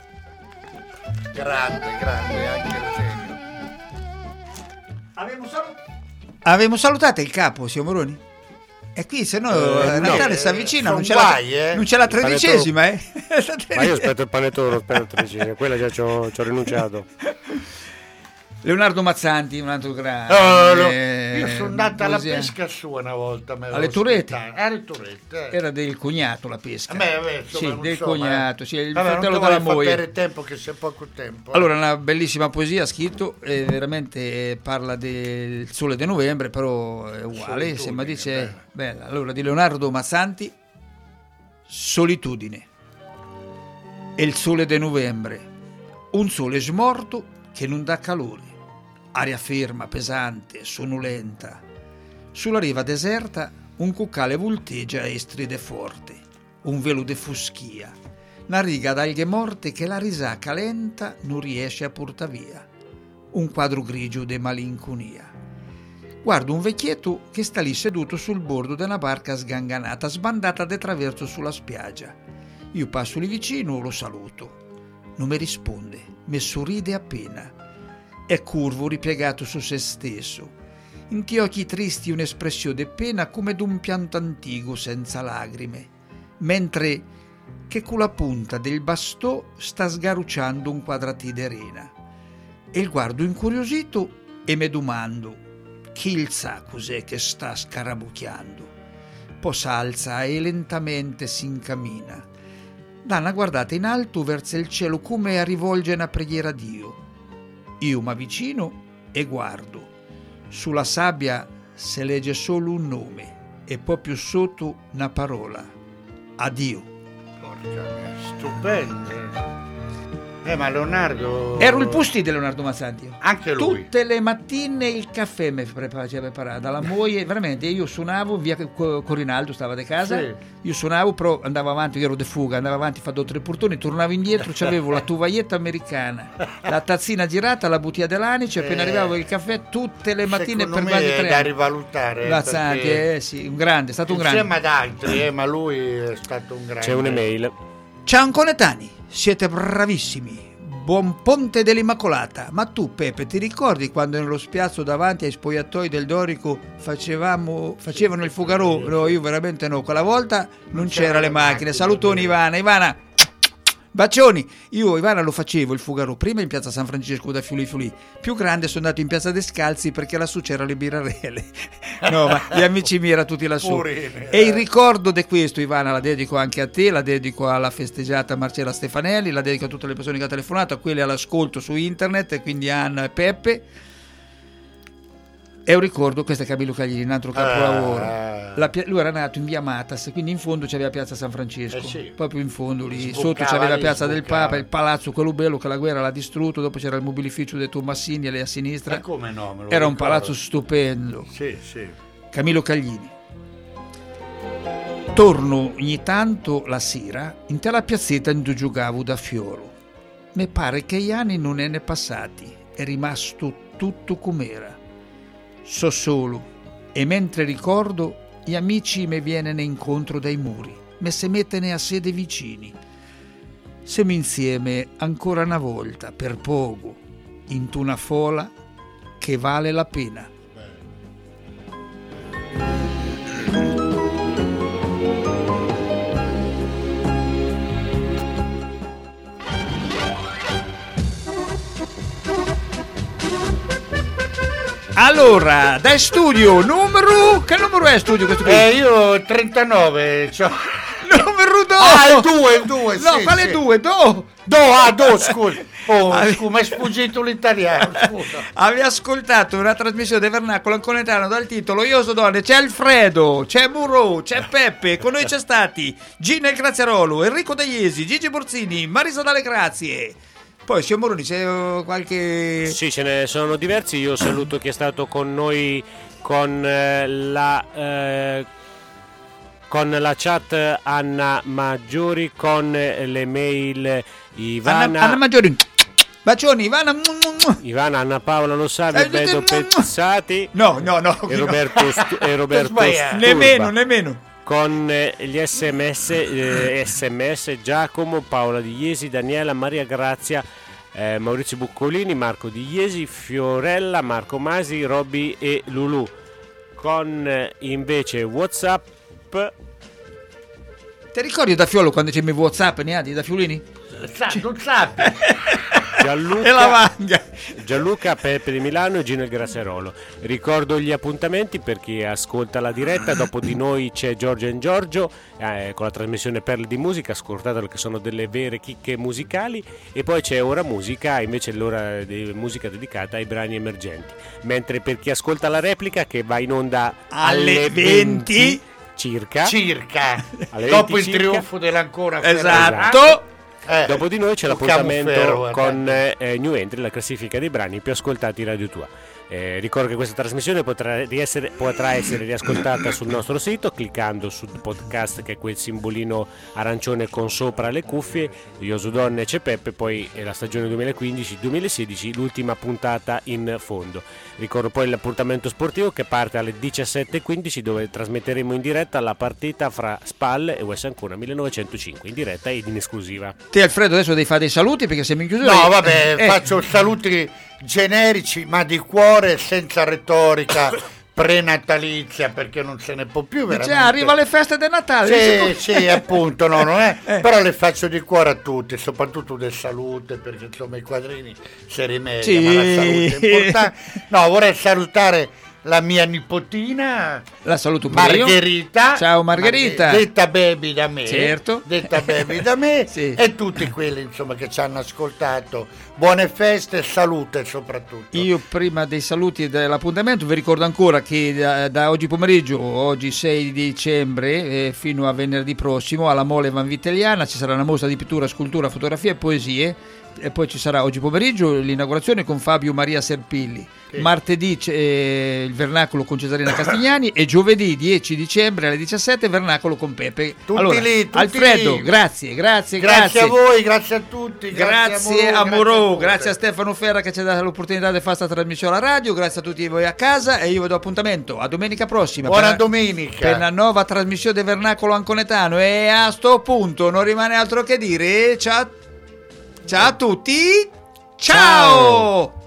Grande, grande, anche il genio. Avevamo, salut- Avevamo salutato il capo, signor Moroni? E qui se no eh, Natale no, si avvicina, eh, non c'è, guai, la, eh. non c'è la tredicesima, eh? Ma io aspetto il panettone, aspetto la tredicesima, quella già ci ho rinunciato. Leonardo Mazzanti, un altro grande. Oh, no. Io sono andata alla così, pesca sua una volta. Alle Turette? Alle Turette. Eh. Era del cognato la pesca. A me, a me, insomma, sì, del so, cognato, eh. sì, il Vabbè, fratello non della moglie. moglie. Per tempo che c'è poco tempo. Eh. Allora, una bellissima poesia scritto, eh, veramente eh, parla del sole di novembre, però è uguale, sembra dice bella. Allora, di Leonardo Mazzanti, Solitudine. È il sole di novembre, un sole smorto che non dà calore. Aria ferma, pesante, sonolenta. Sulla riva deserta un cuccale volteggia e stride forte. Un velo de fuschia. Una riga d'alghe morte che la risacca lenta non riesce a portare via. Un quadro grigio de malinconia. Guardo un vecchietto che sta lì seduto sul bordo di una barca sganganata, sbandata de traverso sulla spiaggia. Io passo lì vicino, lo saluto. Non mi risponde, mi sorride appena. È curvo, ripiegato su se stesso. In ti occhi tristi un'espressione di pena come d'un pianto antico senza lagrime, mentre che con la punta del bastò sta sgarucciando un quadratì d'arena. E il guardo incuriosito e me domando chi il sa cos'è che sta scarabucchiando. Poi s'alza e lentamente si incammina. Dà una guardata in alto verso il cielo come a rivolgere una preghiera a Dio. Io m'avvicino e guardo. Sulla sabbia si legge solo un nome e poi più sotto una parola. Addio. Porca mia, stupendo. Eh, ma Leonardo... Ero il pustì di Leonardo Mazzanti. Anche lui. Tutte le mattine il caffè mi faceva preparare dalla moglie, veramente. Io suonavo via con Rinaldo, stava di casa. Sì. Io suonavo, però andavo avanti, io ero de fuga, andavo avanti, fatto tre portoni, tornavo indietro, c'avevo la tuvaglietta americana, la tazzina girata, la bottiglia dell'anice, appena Eh, arrivavo il caffè tutte le mattine per Secondo quasi me è tre da anni. rivalutare. Mazzanti, perché eh sì, un grande, è stato un grande. Insieme ad altri, eh, ma lui è stato un grande. C'è un'email. Ciao Anconetani, siete bravissimi. Buon ponte dell'Immacolata. Ma tu, Peppe, ti ricordi quando nello spiazzo davanti ai spogliatoi del Dorico facevamo, facevano il Fougarou? No, io veramente no. Quella volta non c'era le macchine. Salutoni Ivana. Ivana, bacioni. Io Ivana lo facevo il Fougarou prima in piazza San Francesco da Fiuli Fiuli. Più grande sono andato in piazza Descalzi perché lassù c'era le birarelle. No, ma gli amici miei erano tutti lassù. Purine. E il ricordo di questo, Ivana, la dedico anche a te, la dedico alla festeggiata Marcella Stefanelli, la dedico a tutte le persone che hanno telefonato, a quelle all'ascolto su internet, e quindi Anna e Peppe. E un ricordo, questo è Camillo Cagliari, un altro capolavoro. Ah. La pia- lui era nato in via Matas, quindi in fondo c'aveva piazza San Francesco, Eh sì. proprio in fondo lì, Sboccava sotto c'aveva lì, piazza del sboccava. Papa, il palazzo quello bello che la guerra l'ha distrutto, dopo c'era il mobilificio dei Tommasini e lì a sinistra. Ma come no, me lo Era un ricordo. palazzo stupendo. Sì, sì. Camillo Caglini. Torno ogni tanto la sera in tella piazzetta in cui giocavo da Fiolo. Mi pare che gli anni non ne ne passati, è rimasto tutto com'era. So solo, e mentre ricordo, gli amici mi viene incontro dai muri, me se mettene a sede vicini. Siamo insieme ancora una volta, per poco, in una fola che vale la pena. Allora, dai studio, numero... Che numero è studio questo qui? Eh, io trentanove, c'ho... Numero due! Ah, il due, il due, No, sì, quale sì. due? Do! Do, ah, do, scusa. Oh, Ah, scusa, mi è sfuggito l'italiano, scusa. Avevi ascoltato una trasmissione del Vernacolo Anconetano dal titolo Io so donne, c'è Alfredo, c'è Muro, c'è Peppe, con noi c'è stati Gina il Graziarolo, Enrico Dagliesi, Gigi Borzini, Marisa Dalle Grazie. Poi, signor Moroni, c'è qualche... Sì, ce ne sono diversi. Io saluto chi è stato con noi con eh, la eh, con la chat Anna Maggiori, con eh, le mail Ivana Anna, Anna Maggiori, bacioni, Ivana... Ivana, Anna Paola Lo Savio, Eh, Beto eh, Pezzati. No, no, no. E Roberto, Stu- e Roberto Sturba. Nemmeno, nemmeno. Con eh, gli sms, eh, sms Giacomo, Paola Di Iesi, Daniela, Maria Grazia, eh, Maurizio Buccolini, Marco Di Iesi, Fiorella, Marco Masi, Robby e Lulu. Con eh, invece WhatsApp. Ti ricordi da Fiolo quando c'è i WhatsApp, ne ha di da Fiolini? Non sappi. Gianluca, E la Vanga. Gianluca, Peppe di Milano e Gino il Graziarolo. Ricordo gli appuntamenti per chi ascolta la diretta. Dopo di noi c'è Giorgio and Giorgio eh, con la trasmissione Perle di Musica, ascoltatelo che sono delle vere chicche musicali. E poi c'è Ora Musica, invece l'ora di musica dedicata ai brani emergenti. Mentre per chi ascolta la replica, che va in onda Alle alle venti venti circa, Circa. alle Dopo venti il circa. trionfo dell'ancora Esatto. Eh, Dopo di noi c'è tocchiamo l'appuntamento ferro, eh, con eh, New Entry, la classifica dei brani più ascoltati in Radio Tua. Eh, ricordo che questa trasmissione potrà, riessere, potrà essere riascoltata sul nostro sito cliccando sul podcast, che è quel simbolino arancione con sopra le cuffie. Io su Donne c'è Peppe, poi è la stagione duemilaquindici duemilasedici, l'ultima puntata in fondo. Ricordo poi l'appuntamento sportivo che parte alle diciassette e quindici, dove trasmetteremo in diretta la partita fra Spal e West Ancona millenovecentocinque, in diretta ed in esclusiva. Te Alfredo adesso devi fare dei saluti perché siamo in chiusura. No, vabbè, Eh, faccio saluti generici, ma di cuore, senza retorica prenatalizia, perché non se ne può più veramente. Cioè, arriva le feste del Natale. Sì, sì, appunto, no, non è. Eh. Però le faccio di cuore a tutti, soprattutto del salute, perché insomma i quadrini si rimedia, Sì. ma la salute è importante. No, vorrei salutare la mia nipotina, la saluto pure io. Margherita. Ciao Margherita. Margher- detta Baby da me. Certo. Detta Baby da me. Sì. E tutti quelli insomma che ci hanno ascoltato. Buone feste e salute soprattutto. Io prima dei saluti e dell'appuntamento vi ricordo ancora che da, da oggi pomeriggio, oggi sei dicembre, eh, fino a venerdì prossimo alla Mole Vanvitelliana ci sarà una mostra di pittura, scultura, fotografia e poesie. E poi ci sarà oggi pomeriggio l'inaugurazione con Fabio Maria Serpilli, sì. Martedì c'è eh, il vernacolo con Cesarina Castigliani e giovedì dieci dicembre alle diciassette vernacolo con Pepe. Tutti allora, lì, tutti Alfredo, lì. grazie, grazie, grazie, grazie a voi, grazie a tutti, grazie, grazie a Morò, grazie, grazie a Stefano Ferra che ci ha dato l'opportunità di fare questa trasmissione alla radio, grazie a tutti voi a casa e io vi do appuntamento a domenica prossima. Buona per, domenica per una nuova trasmissione del vernacolo anconetano e a sto punto non rimane altro che dire ciao. Ciao a tutti, ciao! Ciao.